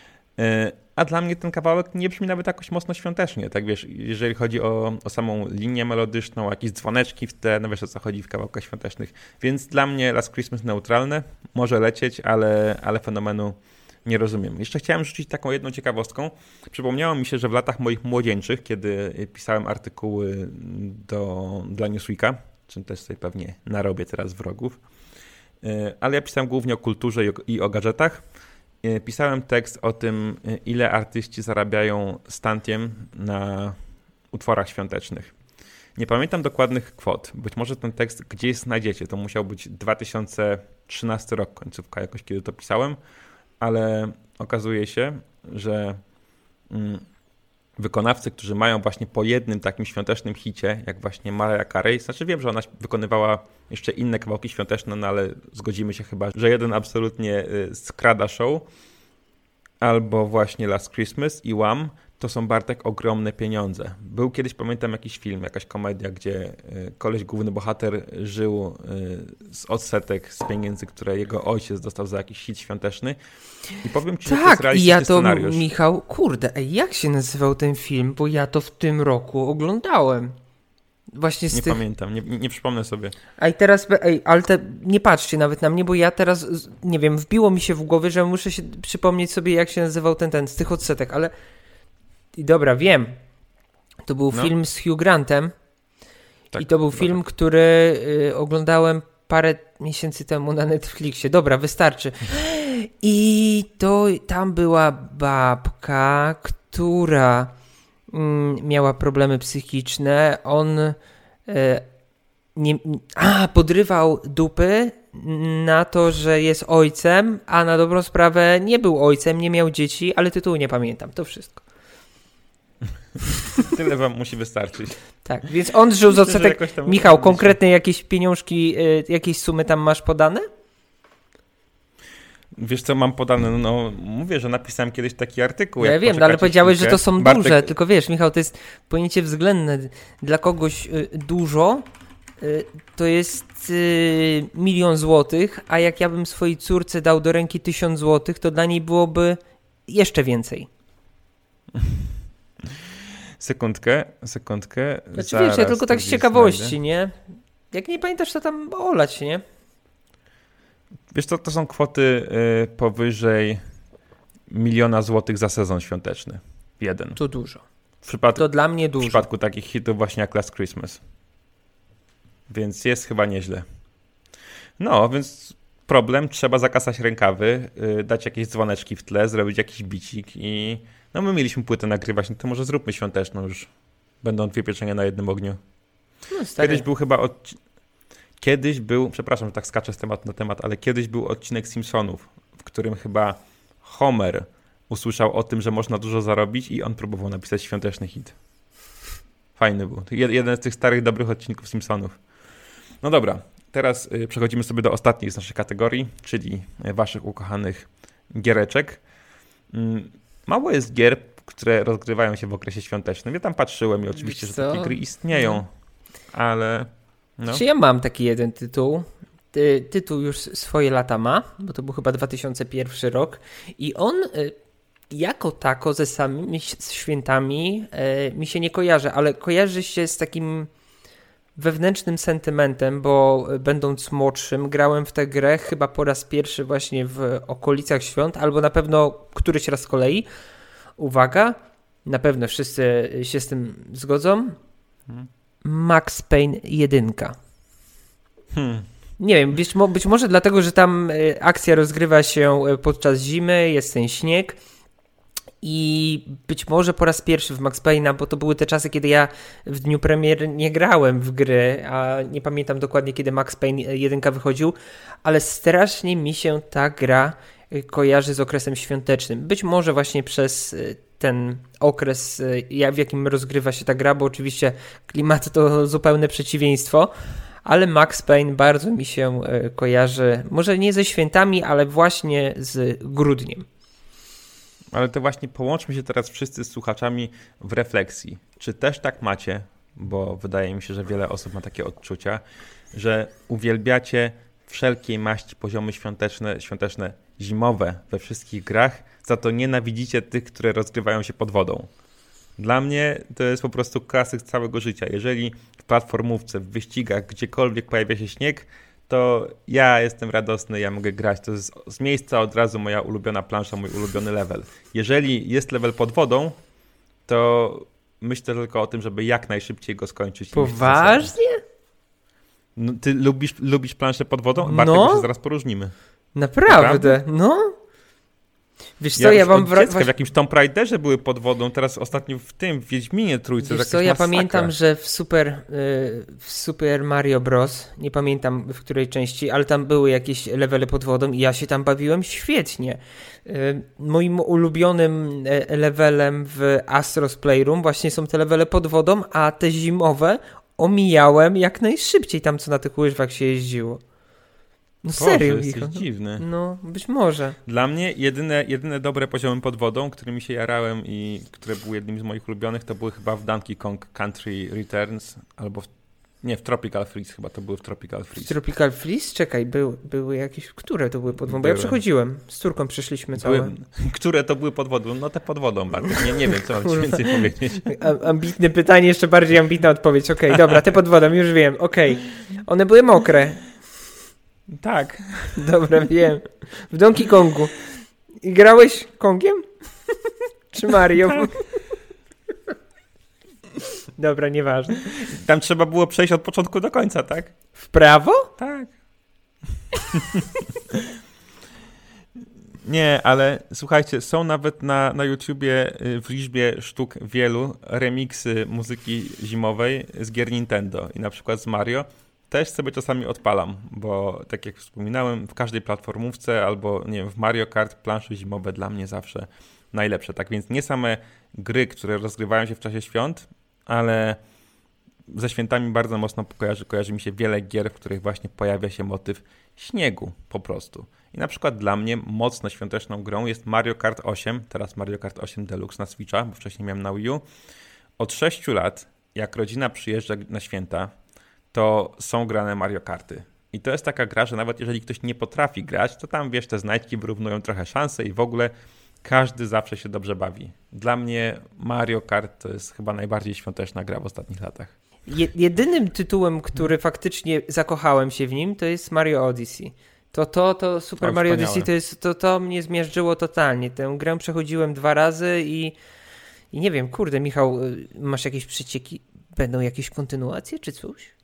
Y, a dla mnie ten kawałek nie brzmi nawet jakoś mocno świątecznie. Tak wiesz, jeżeli chodzi o, o samą linię melodyczną, jakieś dzwoneczki w te, no wiesz o co chodzi w kawałkach świątecznych. Więc dla mnie Last Christmas neutralne, może lecieć, ale, ale fenomenu nie rozumiem. Jeszcze chciałem rzucić taką jedną ciekawostką. Przypomniało mi się, że w latach moich młodzieńczych, kiedy pisałem artykuły do, dla Newsweeka, czym też sobie pewnie narobię teraz wrogów, ale ja pisałem głównie o kulturze i o, i o gadżetach. Pisałem tekst o tym, ile artyści zarabiają stantiem na utworach świątecznych. Nie pamiętam dokładnych kwot. Być może ten tekst gdzieś znajdziecie. To musiał być dwa tysiące trzynasty rok, końcówka jakoś, kiedy to pisałem, ale okazuje się, że mm, wykonawcy, którzy mają właśnie po jednym takim świątecznym hicie, jak właśnie Mariah Carey, znaczy wiem, że ona wykonywała jeszcze inne kawałki świąteczne, no ale zgodzimy się chyba, że jeden absolutnie skrada show, albo właśnie Last Christmas i Wham, to są, Bartek, ogromne pieniądze. Był kiedyś, pamiętam, jakiś film, jakaś komedia, gdzie koleś, główny bohater, żył z odsetek, z pieniędzy, które jego ojciec dostał za jakiś hit świąteczny. I powiem ci, tak, że to jest realistyczny ja to, scenariusz. Michał, kurde, ej, jak się nazywał ten film? Bo ja to w tym roku oglądałem. Właśnie z nie tych... pamiętam, nie, nie, nie przypomnę sobie. A i teraz, ej, ale te, nie patrzcie nawet na mnie, bo ja teraz, nie wiem, wbiło mi się w głowie, że muszę się przypomnieć sobie, jak się nazywał ten, ten, z tych odsetek, ale i dobra, wiem. To był no. film z Hugh Grantem tak, i to był film, tak. który y, oglądałem parę miesięcy temu na Netflixie. Dobra, wystarczy. I to tam była babka, która mm, miała problemy psychiczne. On y, nie, a, podrywał dupy na to, że jest ojcem, a na dobrą sprawę nie był ojcem, nie miał dzieci, ale tytułu nie pamiętam. To wszystko. Tyle wam musi wystarczyć. Tak, więc on żył z odsetek. Michał, konkretnie jakieś pieniążki, y, jakieś sumy tam masz podane? Wiesz co mam podane? No mówię, że napisałem kiedyś taki artykuł. Ja jak wiem, ale powiedziałeś, chwilkę. Że to są Bartek... duże, tylko wiesz, Michał, to jest pojęcie względne. Dla kogoś y, dużo y, to jest y, milion złotych, a jak ja bym swojej córce dał do ręki tysiąc złotych, to dla niej byłoby jeszcze więcej. Sekundkę, sekundkę. Znaczy wiesz, ja tylko tak z ciekawości, znajdę. Nie? Jak nie pamiętasz, to tam olać, nie? Wiesz co, to są kwoty y, powyżej miliona złotych za sezon świąteczny. Jeden. To dużo. W przypadku, to dla mnie dużo. W przypadku takich hitów właśnie jak Last Christmas. Więc jest chyba nieźle. No, więc problem, trzeba zakasać rękawy, yy, dać jakieś dzwoneczki w tle, zrobić jakiś bicik i no my mieliśmy płytę nagrywać, no to może zróbmy świąteczną już. Będą dwie pieczenie na jednym ogniu. No, Kiedyś był chyba odci- Kiedyś był, przepraszam, że tak skaczę z tematu na temat, ale kiedyś był odcinek Simpsonów, w którym chyba Homer usłyszał o tym, że można dużo zarobić i on próbował napisać świąteczny hit. Fajny był. To jeden z tych starych, dobrych odcinków Simpsonów. No dobra, teraz y, przechodzimy sobie do ostatniej z naszej kategorii, czyli waszych ukochanych giereczek. Mm, mało jest gier, które rozgrywają się w okresie świątecznym. Ja tam patrzyłem i oczywiście, że takie gry istnieją, no. ale... No. Czy ja mam taki jeden tytuł? Ty, tytuł już swoje lata ma, bo to był chyba dwa tysiące pierwszy rok i on y, jako tako ze samymi świętami y, mi się nie kojarzy, ale kojarzy się z takim wewnętrznym sentymentem, bo y, będąc młodszym grałem w tę grę chyba po raz pierwszy właśnie w okolicach świąt, albo na pewno któryś raz z kolei. Uwaga, na pewno wszyscy się z tym zgodzą. Hmm. Max Payne jeden. Hmm. Nie wiem, być, mo- być może dlatego, że tam y, akcja rozgrywa się podczas zimy, jest ten śnieg i być może po raz pierwszy w Max Payne'a, bo to były te czasy, kiedy ja w dniu premier nie grałem w gry, a nie pamiętam dokładnie, kiedy Max Payne jeden wychodził, ale strasznie mi się ta gra kojarzy z okresem świątecznym. Być może właśnie przez ten okres, w jakim rozgrywa się ta gra, bo oczywiście klimat to zupełne przeciwieństwo, ale Max Payne bardzo mi się kojarzy, może nie ze świętami, ale właśnie z grudniem. Ale to właśnie połączmy się teraz wszyscy z słuchaczami w refleksji. Czy też tak macie, bo wydaje mi się, że wiele osób ma takie odczucia, że uwielbiacie wszelkiej maści poziomy świąteczne, świąteczne zimowe we wszystkich grach, za to nienawidzicie tych, które rozgrywają się pod wodą. Dla mnie to jest po prostu klasyk całego życia. Jeżeli w platformówce, w wyścigach, gdziekolwiek pojawia się śnieg, to ja jestem radosny, ja mogę grać. To jest z miejsca od razu moja ulubiona plansza, mój ulubiony level. Jeżeli jest level pod wodą, to myślę tylko o tym, żeby jak najszybciej go skończyć. Poważnie? No, ty lubisz, lubisz planszę pod wodą? No. Bartek, się zaraz poróżnimy. Naprawdę? Naprawdę? No. Wiesz co, ja, ja wam... Wra- w jakimś Tomb Raiderze były pod wodą, teraz ostatnio w tym, w Wiedźminie Trójce. Wiesz co, ja masakra. Pamiętam, że w Super, yy, w Super Mario Bros., nie pamiętam w której części, ale tam były jakieś levely pod wodą i ja się tam bawiłem świetnie. Yy, moim ulubionym levelem w Astro's Playroom właśnie są te levele pod wodą, a te zimowe omijałem jak najszybciej tam, co na tych łyżwach się jeździło. No Boże, serio, jesteś Michał. dziwny. No, być może. Dla mnie jedyne, jedyne dobre poziomy pod wodą, którymi się jarałem i które były jednymi z moich ulubionych, to były chyba w Donkey Kong Country Returns, albo w, nie, w Tropical Freeze chyba, to były w Tropical Freeze. W Tropical Freeze? Czekaj, był, były jakieś, które to były pod wodą? Bo ja przechodziłem, z córką przeszliśmy całe. Były, które to były pod wodą? No te pod wodą bardzo. Nie, nie wiem, co mam ci więcej powiedzieć. A, ambitne pytanie, jeszcze bardziej ambitna odpowiedź. Okej, okay, dobra, te pod wodą, już wiem, okej. Okay. One były mokre. Tak. Dobra, wiem. W Donkey Kongu. I grałeś Kongiem? Czy Mario? Tak. Dobra, nieważne. Tam trzeba było przejść od początku do końca, tak? W prawo? Tak. Nie, ale słuchajcie, są nawet na, na YouTubie w liczbie sztuk wielu remiksy muzyki zimowej z gier Nintendo i na przykład z Mario. Też sobie czasami odpalam, bo tak jak wspominałem, w każdej platformówce albo nie wiem, w Mario Kart plansze zimowe dla mnie zawsze najlepsze. Tak więc nie same gry, które rozgrywają się w czasie świąt, ale ze świętami bardzo mocno kojarzy, kojarzy mi się wiele gier, w których właśnie pojawia się motyw śniegu po prostu. I na przykład dla mnie mocno świąteczną grą jest Mario Kart osiem, teraz Mario Kart osiem Deluxe na Switcha, bo wcześniej miałem na Wii U. Od sześciu lat, jak rodzina przyjeżdża na święta, to są grane Mario Karty. I to jest taka gra, że nawet jeżeli ktoś nie potrafi grać, to tam, wiesz, te znajdźki wyrównują trochę szanse i w ogóle każdy zawsze się dobrze bawi. Dla mnie Mario Kart to jest chyba najbardziej świąteczna gra w ostatnich latach. Je- jedynym tytułem, który faktycznie zakochałem się w nim, to jest Mario Odyssey. To, to, to Super O, Mario wspaniałe. Odyssey to, jest, to, to mnie zmiażdżyło totalnie. Tę grę przechodziłem dwa razy i, i nie wiem, kurde, Michał, masz jakieś przecieki? Będą jakieś kontynuacje czy coś?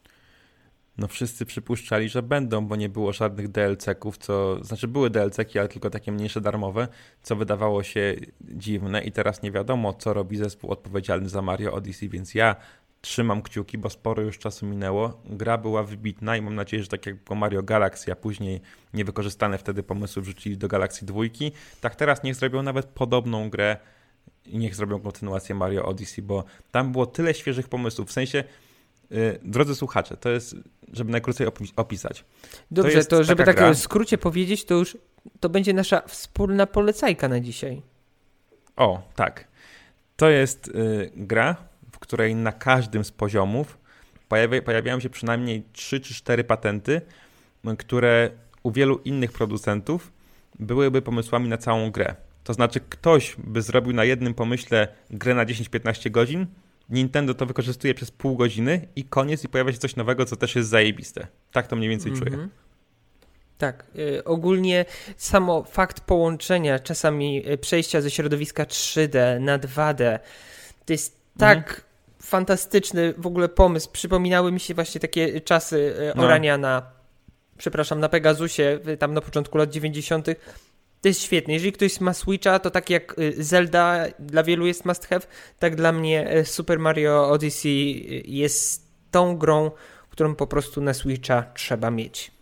No wszyscy przypuszczali, że będą, bo nie było żadnych D L C-ków, co, znaczy były D L C-ki, ale tylko takie mniejsze darmowe, co wydawało się dziwne i teraz nie wiadomo, co robi zespół odpowiedzialny za Mario Odyssey, więc ja trzymam kciuki, bo sporo już czasu minęło. Gra była wybitna i mam nadzieję, że tak jak było Mario Galaxy, a później niewykorzystane wtedy pomysły wrzucili do Galaxy dwa, tak teraz niech zrobią nawet podobną grę i niech zrobią kontynuację Mario Odyssey, bo tam było tyle świeżych pomysłów, w sensie Yy, drodzy słuchacze, to jest, żeby najkrócej opi- opisać. Dobrze, to, to żeby tak gra... w skrócie powiedzieć, to już to będzie nasza wspólna polecajka na dzisiaj. O, tak. To jest yy, gra, w której na każdym z poziomów pojawia, pojawiają się przynajmniej trzy czy cztery patenty, które u wielu innych producentów byłyby pomysłami na całą grę. To znaczy ktoś by zrobił na jednym pomyśle grę na dziesięć piętnaście godzin, Nintendo to wykorzystuje przez pół godziny i koniec i pojawia się coś nowego, co też jest zajebiste. Tak to mniej więcej mm-hmm. czuję. Tak, y, ogólnie samo fakt połączenia czasami przejścia ze środowiska trzy D na dwa D to jest tak mm. fantastyczny w ogóle pomysł. Przypominały mi się właśnie takie czasy no. orania na, przepraszam, na Pegasusie tam na początku lat dziewięćdziesiątych. To jest świetne. Jeżeli ktoś ma Switcha, to tak jak Zelda dla wielu jest must have, tak dla mnie Super Mario Odyssey jest tą grą, którą po prostu na Switcha trzeba mieć.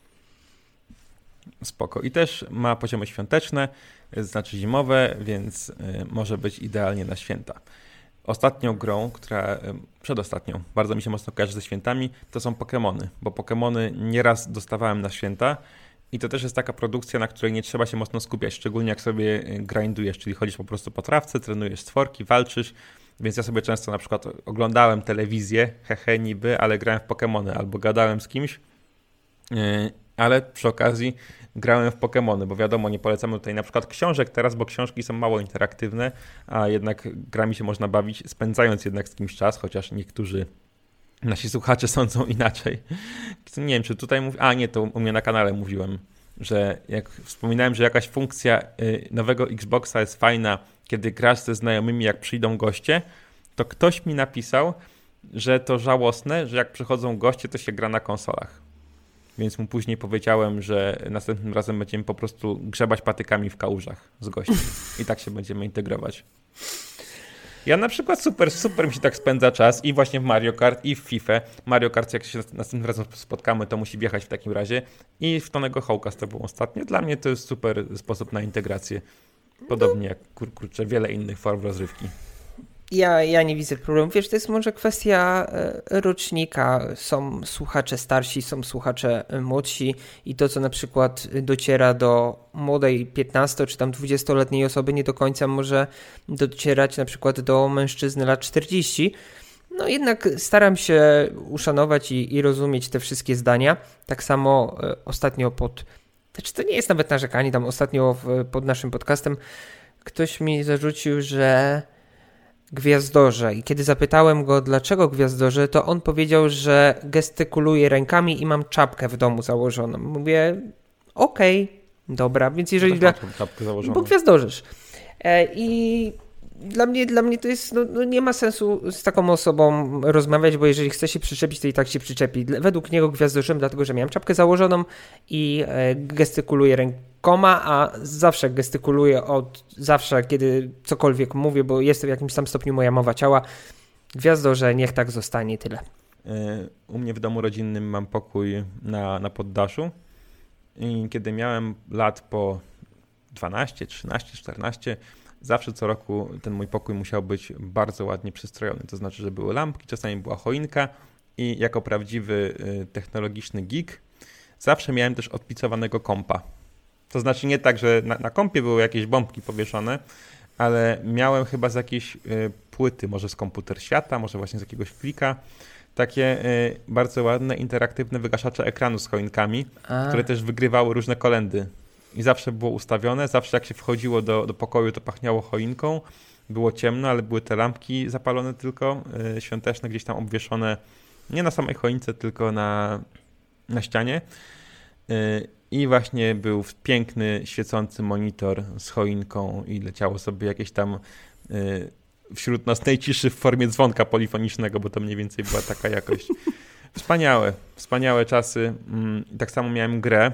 Spoko. I też ma poziomy świąteczne, znaczy zimowe, więc może być idealnie na święta. Ostatnią grą, która, przedostatnią, bardzo mi się mocno kojarzy ze świętami, to są Pokemony, bo Pokemony nieraz dostawałem na święta. I to też jest taka produkcja, na której nie trzeba się mocno skupiać, szczególnie jak sobie grindujesz, czyli chodzisz po prostu po trawce, trenujesz stworki, walczysz, więc ja sobie często na przykład oglądałem telewizję, hehe niby, ale grałem w Pokemony albo gadałem z kimś, yy, ale przy okazji grałem w Pokemony, bo wiadomo, nie polecamy tutaj na przykład książek teraz, bo książki są mało interaktywne, a jednak grami się można bawić, spędzając jednak z kimś czas, chociaż niektórzy nasi słuchacze sądzą inaczej. Nie wiem, czy tutaj mówię... A nie, to u mnie na kanale mówiłem, że jak wspominałem, że jakaś funkcja nowego Xboxa jest fajna, kiedy grasz ze znajomymi, jak przyjdą goście, to ktoś mi napisał, że to żałosne, że jak przychodzą goście, to się gra na konsolach. Więc mu później powiedziałem, że następnym razem będziemy po prostu grzebać patykami w kałużach z gośćmi. I tak się będziemy integrować. Ja na przykład super, super mi się tak spędza czas i właśnie w Mario Kart i w FIFA. Mario Kart, jak się następnym razem spotkamy, to musi wjechać w takim razie. I w Tonego Hawka z tobą ostatnio. Dla mnie to jest super sposób na integrację. Podobnie jak, kur, kurczę, wiele innych form rozrywki. Ja, ja nie widzę problemu. Wiesz, to jest może kwestia e, rocznika. Są słuchacze starsi, są słuchacze młodsi i to, co na przykład dociera do młodej piętnasto- czy tam dwudziestoletniej osoby, nie do końca może docierać na przykład do mężczyzny lat czterdziestu. No jednak staram się uszanować i, i rozumieć te wszystkie zdania. Tak samo e, ostatnio pod... Znaczy to nie jest nawet narzekanie, tam ostatnio w, pod naszym podcastem ktoś mi zarzucił, że gwiazdorze. I kiedy zapytałem go, dlaczego gwiazdorze, to on powiedział, że gestykuluje rękami i mam czapkę w domu założoną. Mówię, okej, okay, dobra, więc jeżeli... Dla... czapkę założoną. Bo gwiazdorzysz. E, I dla mnie, dla mnie to jest, no, no nie ma sensu z taką osobą rozmawiać, bo jeżeli chce się przyczepić, to i tak się przyczepi. Według niego gwiazdorzyłem, dlatego że miałem czapkę założoną i e, gestykuluję rękoma, a zawsze gestykuluję od zawsze, kiedy cokolwiek mówię, bo jest w jakimś tam stopniu moja mowa ciała. Gwiazdorze, niech tak zostanie, tyle. U mnie w domu rodzinnym mam pokój na, na poddaszu i kiedy miałem lat po dwanaście, trzynaście, czternaście, zawsze co roku ten mój pokój musiał być bardzo ładnie przystrojony. To znaczy, że były lampki, czasami była choinka i jako prawdziwy technologiczny geek zawsze miałem też odpicowanego kompa. To znaczy nie tak, że na, na kompie były jakieś bombki powieszone, ale miałem chyba z jakiejś y, płyty, może z Komputer Świata, może właśnie z jakiegoś klika, takie y, bardzo ładne, interaktywne wygaszacze ekranu z choinkami, A. które też wygrywały różne kolędy. i zawsze było ustawione, zawsze jak się wchodziło do, do pokoju, to pachniało choinką, było ciemno, ale były te lampki zapalone tylko, yy, świąteczne, gdzieś tam obwieszone, nie na samej choince, tylko na, na ścianie. Yy, I właśnie był piękny, świecący monitor z choinką i leciało sobie jakieś tam yy, wśród nocnej ciszy w formie dzwonka polifonicznego, bo to mniej więcej była taka jakość. Wspaniałe, wspaniałe czasy. Yy, tak samo miałem grę,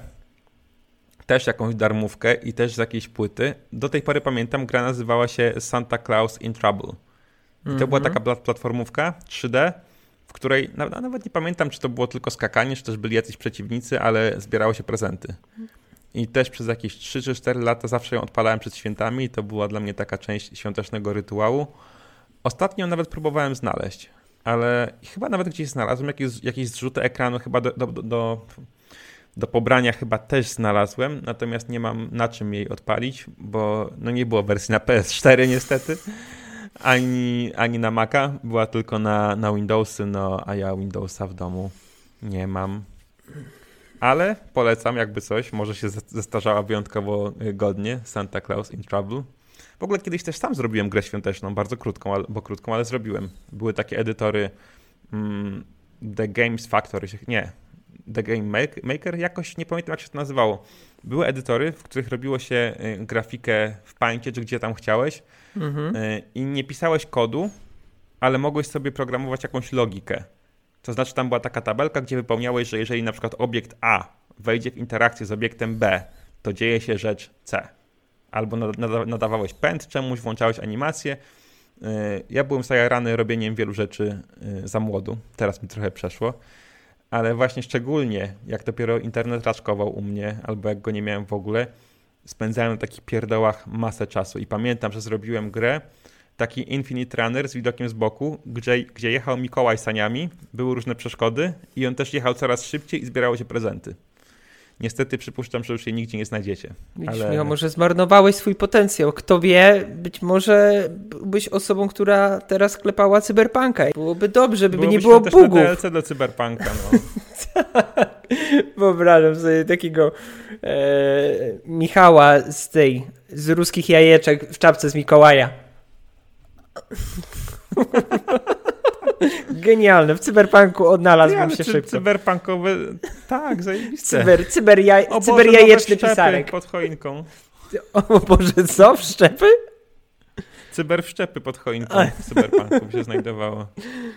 też jakąś darmówkę i też z jakiejś płyty. Do tej pory pamiętam, gra nazywała się Santa Claus in Trouble. I to mm-hmm. była taka platformówka trzy D, w której nawet nie pamiętam, czy to było tylko skakanie, czy też byli jacyś przeciwnicy, ale zbierało się prezenty. I też przez jakieś trzy czy cztery lata zawsze ją odpalałem przed świętami i to była dla mnie taka część świątecznego rytuału. Ostatnio nawet próbowałem znaleźć, ale chyba nawet gdzieś znalazłem jakieś, jakieś zrzuty ekranu, chyba do, do, do, do pobrania chyba też znalazłem, natomiast nie mam na czym jej odpalić, bo no nie było wersji na P S cztery niestety. Ani, ani na Maca, była tylko na, na Windowsy, no a ja Windowsa w domu nie mam. Ale polecam, jakby coś, może się zestarzała wyjątkowo godnie, Santa Claus in Trouble. W ogóle kiedyś też sam zrobiłem grę świąteczną, bardzo krótką, bo krótką, ale zrobiłem. Były takie edytory mm, The Games Factory, nie, The Game Maker, jakoś nie pamiętam jak się to nazywało. Były edytory, w których robiło się grafikę w Paincie, czy gdzie tam chciałeś mhm. i nie pisałeś kodu, ale mogłeś sobie programować jakąś logikę. To znaczy tam była taka tabelka, gdzie wypełniałeś, że jeżeli na przykład obiekt A wejdzie w interakcję z obiektem B, to dzieje się rzecz C. Albo nadawałeś pęd czemuś, włączałeś animację. Ja byłem zajarany robieniem wielu rzeczy za młodu, teraz mi trochę przeszło. Ale właśnie szczególnie jak dopiero internet raczkował u mnie, albo jak go nie miałem w ogóle, spędzałem na takich pierdołach masę czasu. I pamiętam, że zrobiłem grę, taki Infinite Runner z widokiem z boku, gdzie, gdzie jechał Mikołaj saniami, były różne przeszkody i on też jechał coraz szybciej i zbierało się prezenty. Niestety przypuszczam, że już jej nigdzie nie znajdziecie. Widzisz, ale... Michał, może zmarnowałeś swój potencjał. Kto wie, być może byłbyś osobą, która teraz klepała Cyberpunka. Byłoby dobrze, by nie było bugów. D L C do Cyberpunka, no. Tak. Wyobrażam sobie takiego e, Michała z tej, z ruskich jajeczek w czapce z Mikołaja. Genialne. W Cyberpunku odnalazłbym się cy- szybko. Cyberpunkowe, tak, zajebiste. Cyber, cyber jaj, o cyberjajeczny Boże, pisarek. pod choinką. O Boże, co? Wszczepy? Cyberwszczepy pod choinką A. w Cyberpunku się znajdowało.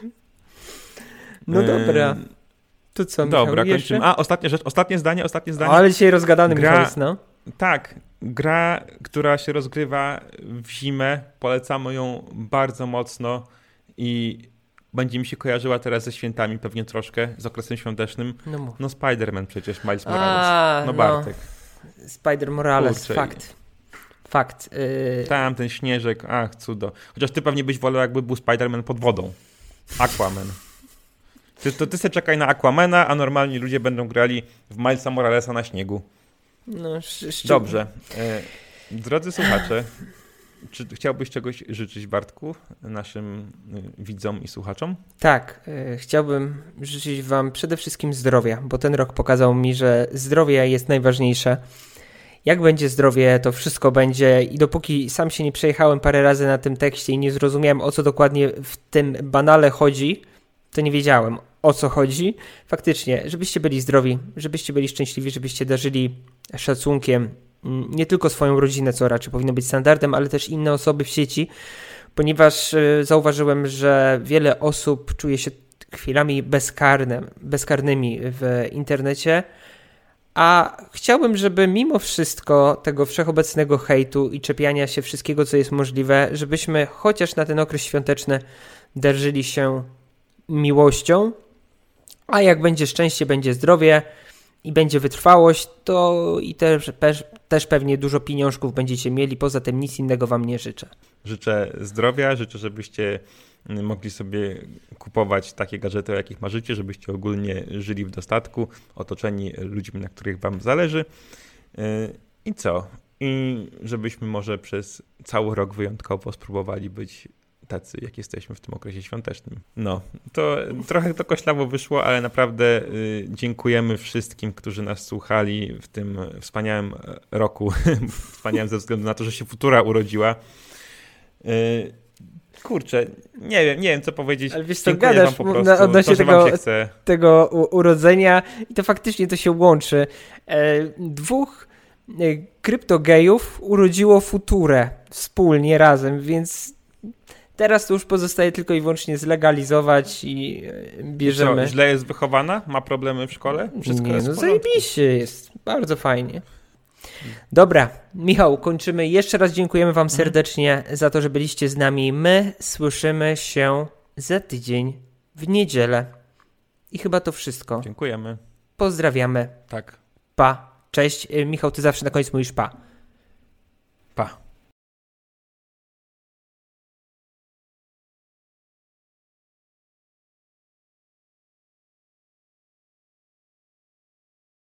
No dobra. To co, Michał, dobra, jeszcze? kończymy. A, ostatnia rzecz, ostatnie zdanie, ostatnie zdanie. O, ale dzisiaj rozgadany gra, Michał jest, no. Tak, gra, która się rozgrywa w zimę, polecamy ją bardzo mocno i będzie mi się kojarzyła teraz ze świętami pewnie troszkę, z okresem świątecznym. No, no Spider-Man przecież, Miles Morales. A, no Bartek. No. Spider Morales, Kurczę. fakt. Fakt. Yy... Tam ten śnieżek, ach cudo. Chociaż ty pewnie byś wolał, jakby był Spider-Man pod wodą. Aquaman. Ty, to ty sobie czekaj na Aquamana, a normalni ludzie będą grali w Milesa Moralesa na śniegu. No, sz- Dobrze. E, drodzy słuchacze, czy chciałbyś czegoś życzyć, Bartku, naszym y, widzom i słuchaczom? Tak. Y, chciałbym życzyć wam przede wszystkim zdrowia, bo ten rok pokazał mi, że zdrowie jest najważniejsze. Jak będzie zdrowie, to wszystko będzie i dopóki sam się nie przejechałem parę razy na tym tekście i nie zrozumiałem, o co dokładnie w tym banale chodzi, to nie wiedziałem, o co chodzi. Faktycznie, żebyście byli zdrowi, żebyście byli szczęśliwi, żebyście darzyli szacunkiem nie tylko swoją rodzinę, co raczej powinno być standardem, ale też inne osoby w sieci, ponieważ zauważyłem, że wiele osób czuje się chwilami bezkarnym, bezkarnymi w internecie, a chciałbym, żeby mimo wszystko tego wszechobecnego hejtu i czepiania się wszystkiego, co jest możliwe, żebyśmy chociaż na ten okres świąteczny darzyli się miłością, a jak będzie szczęście, będzie zdrowie i będzie wytrwałość, to i też, też pewnie dużo pieniążków będziecie mieli, poza tym nic innego wam nie życzę. Życzę zdrowia, życzę, żebyście mogli sobie kupować takie gadżety, o jakich marzycie, żebyście ogólnie żyli w dostatku, otoczeni ludźmi, na których wam zależy. I co? I żebyśmy może przez cały rok wyjątkowo spróbowali być tacy, jak jesteśmy w tym okresie świątecznym. No, to trochę to koślawo wyszło, ale naprawdę y, dziękujemy wszystkim, którzy nas słuchali w tym wspaniałym roku. Wspaniałym ze względu na to, że się Futura urodziła. Y, kurczę, nie wiem, nie wiem co powiedzieć. Ale wiesz co, Dziękuję gadasz wam po prostu, na, odnośnie to, że tego, wam się chce. tego u, urodzenia i to faktycznie to się łączy. E, dwóch e, kryptogejów urodziło Futurę wspólnie, razem, więc teraz to już pozostaje tylko i wyłącznie zlegalizować i e, bierzemy. Co, źle jest wychowana? Ma problemy w szkole? Wszystko Nie, jest no w porządku. zajebiście jest. Bardzo fajnie. Dobra, Michał, kończymy. Jeszcze raz dziękujemy wam serdecznie za to, że byliście z nami. My słyszymy się za tydzień w niedzielę. I chyba to wszystko. Dziękujemy. Pozdrawiamy. Tak. Pa. Cześć. Michał, ty zawsze na końcu mówisz pa. Pa.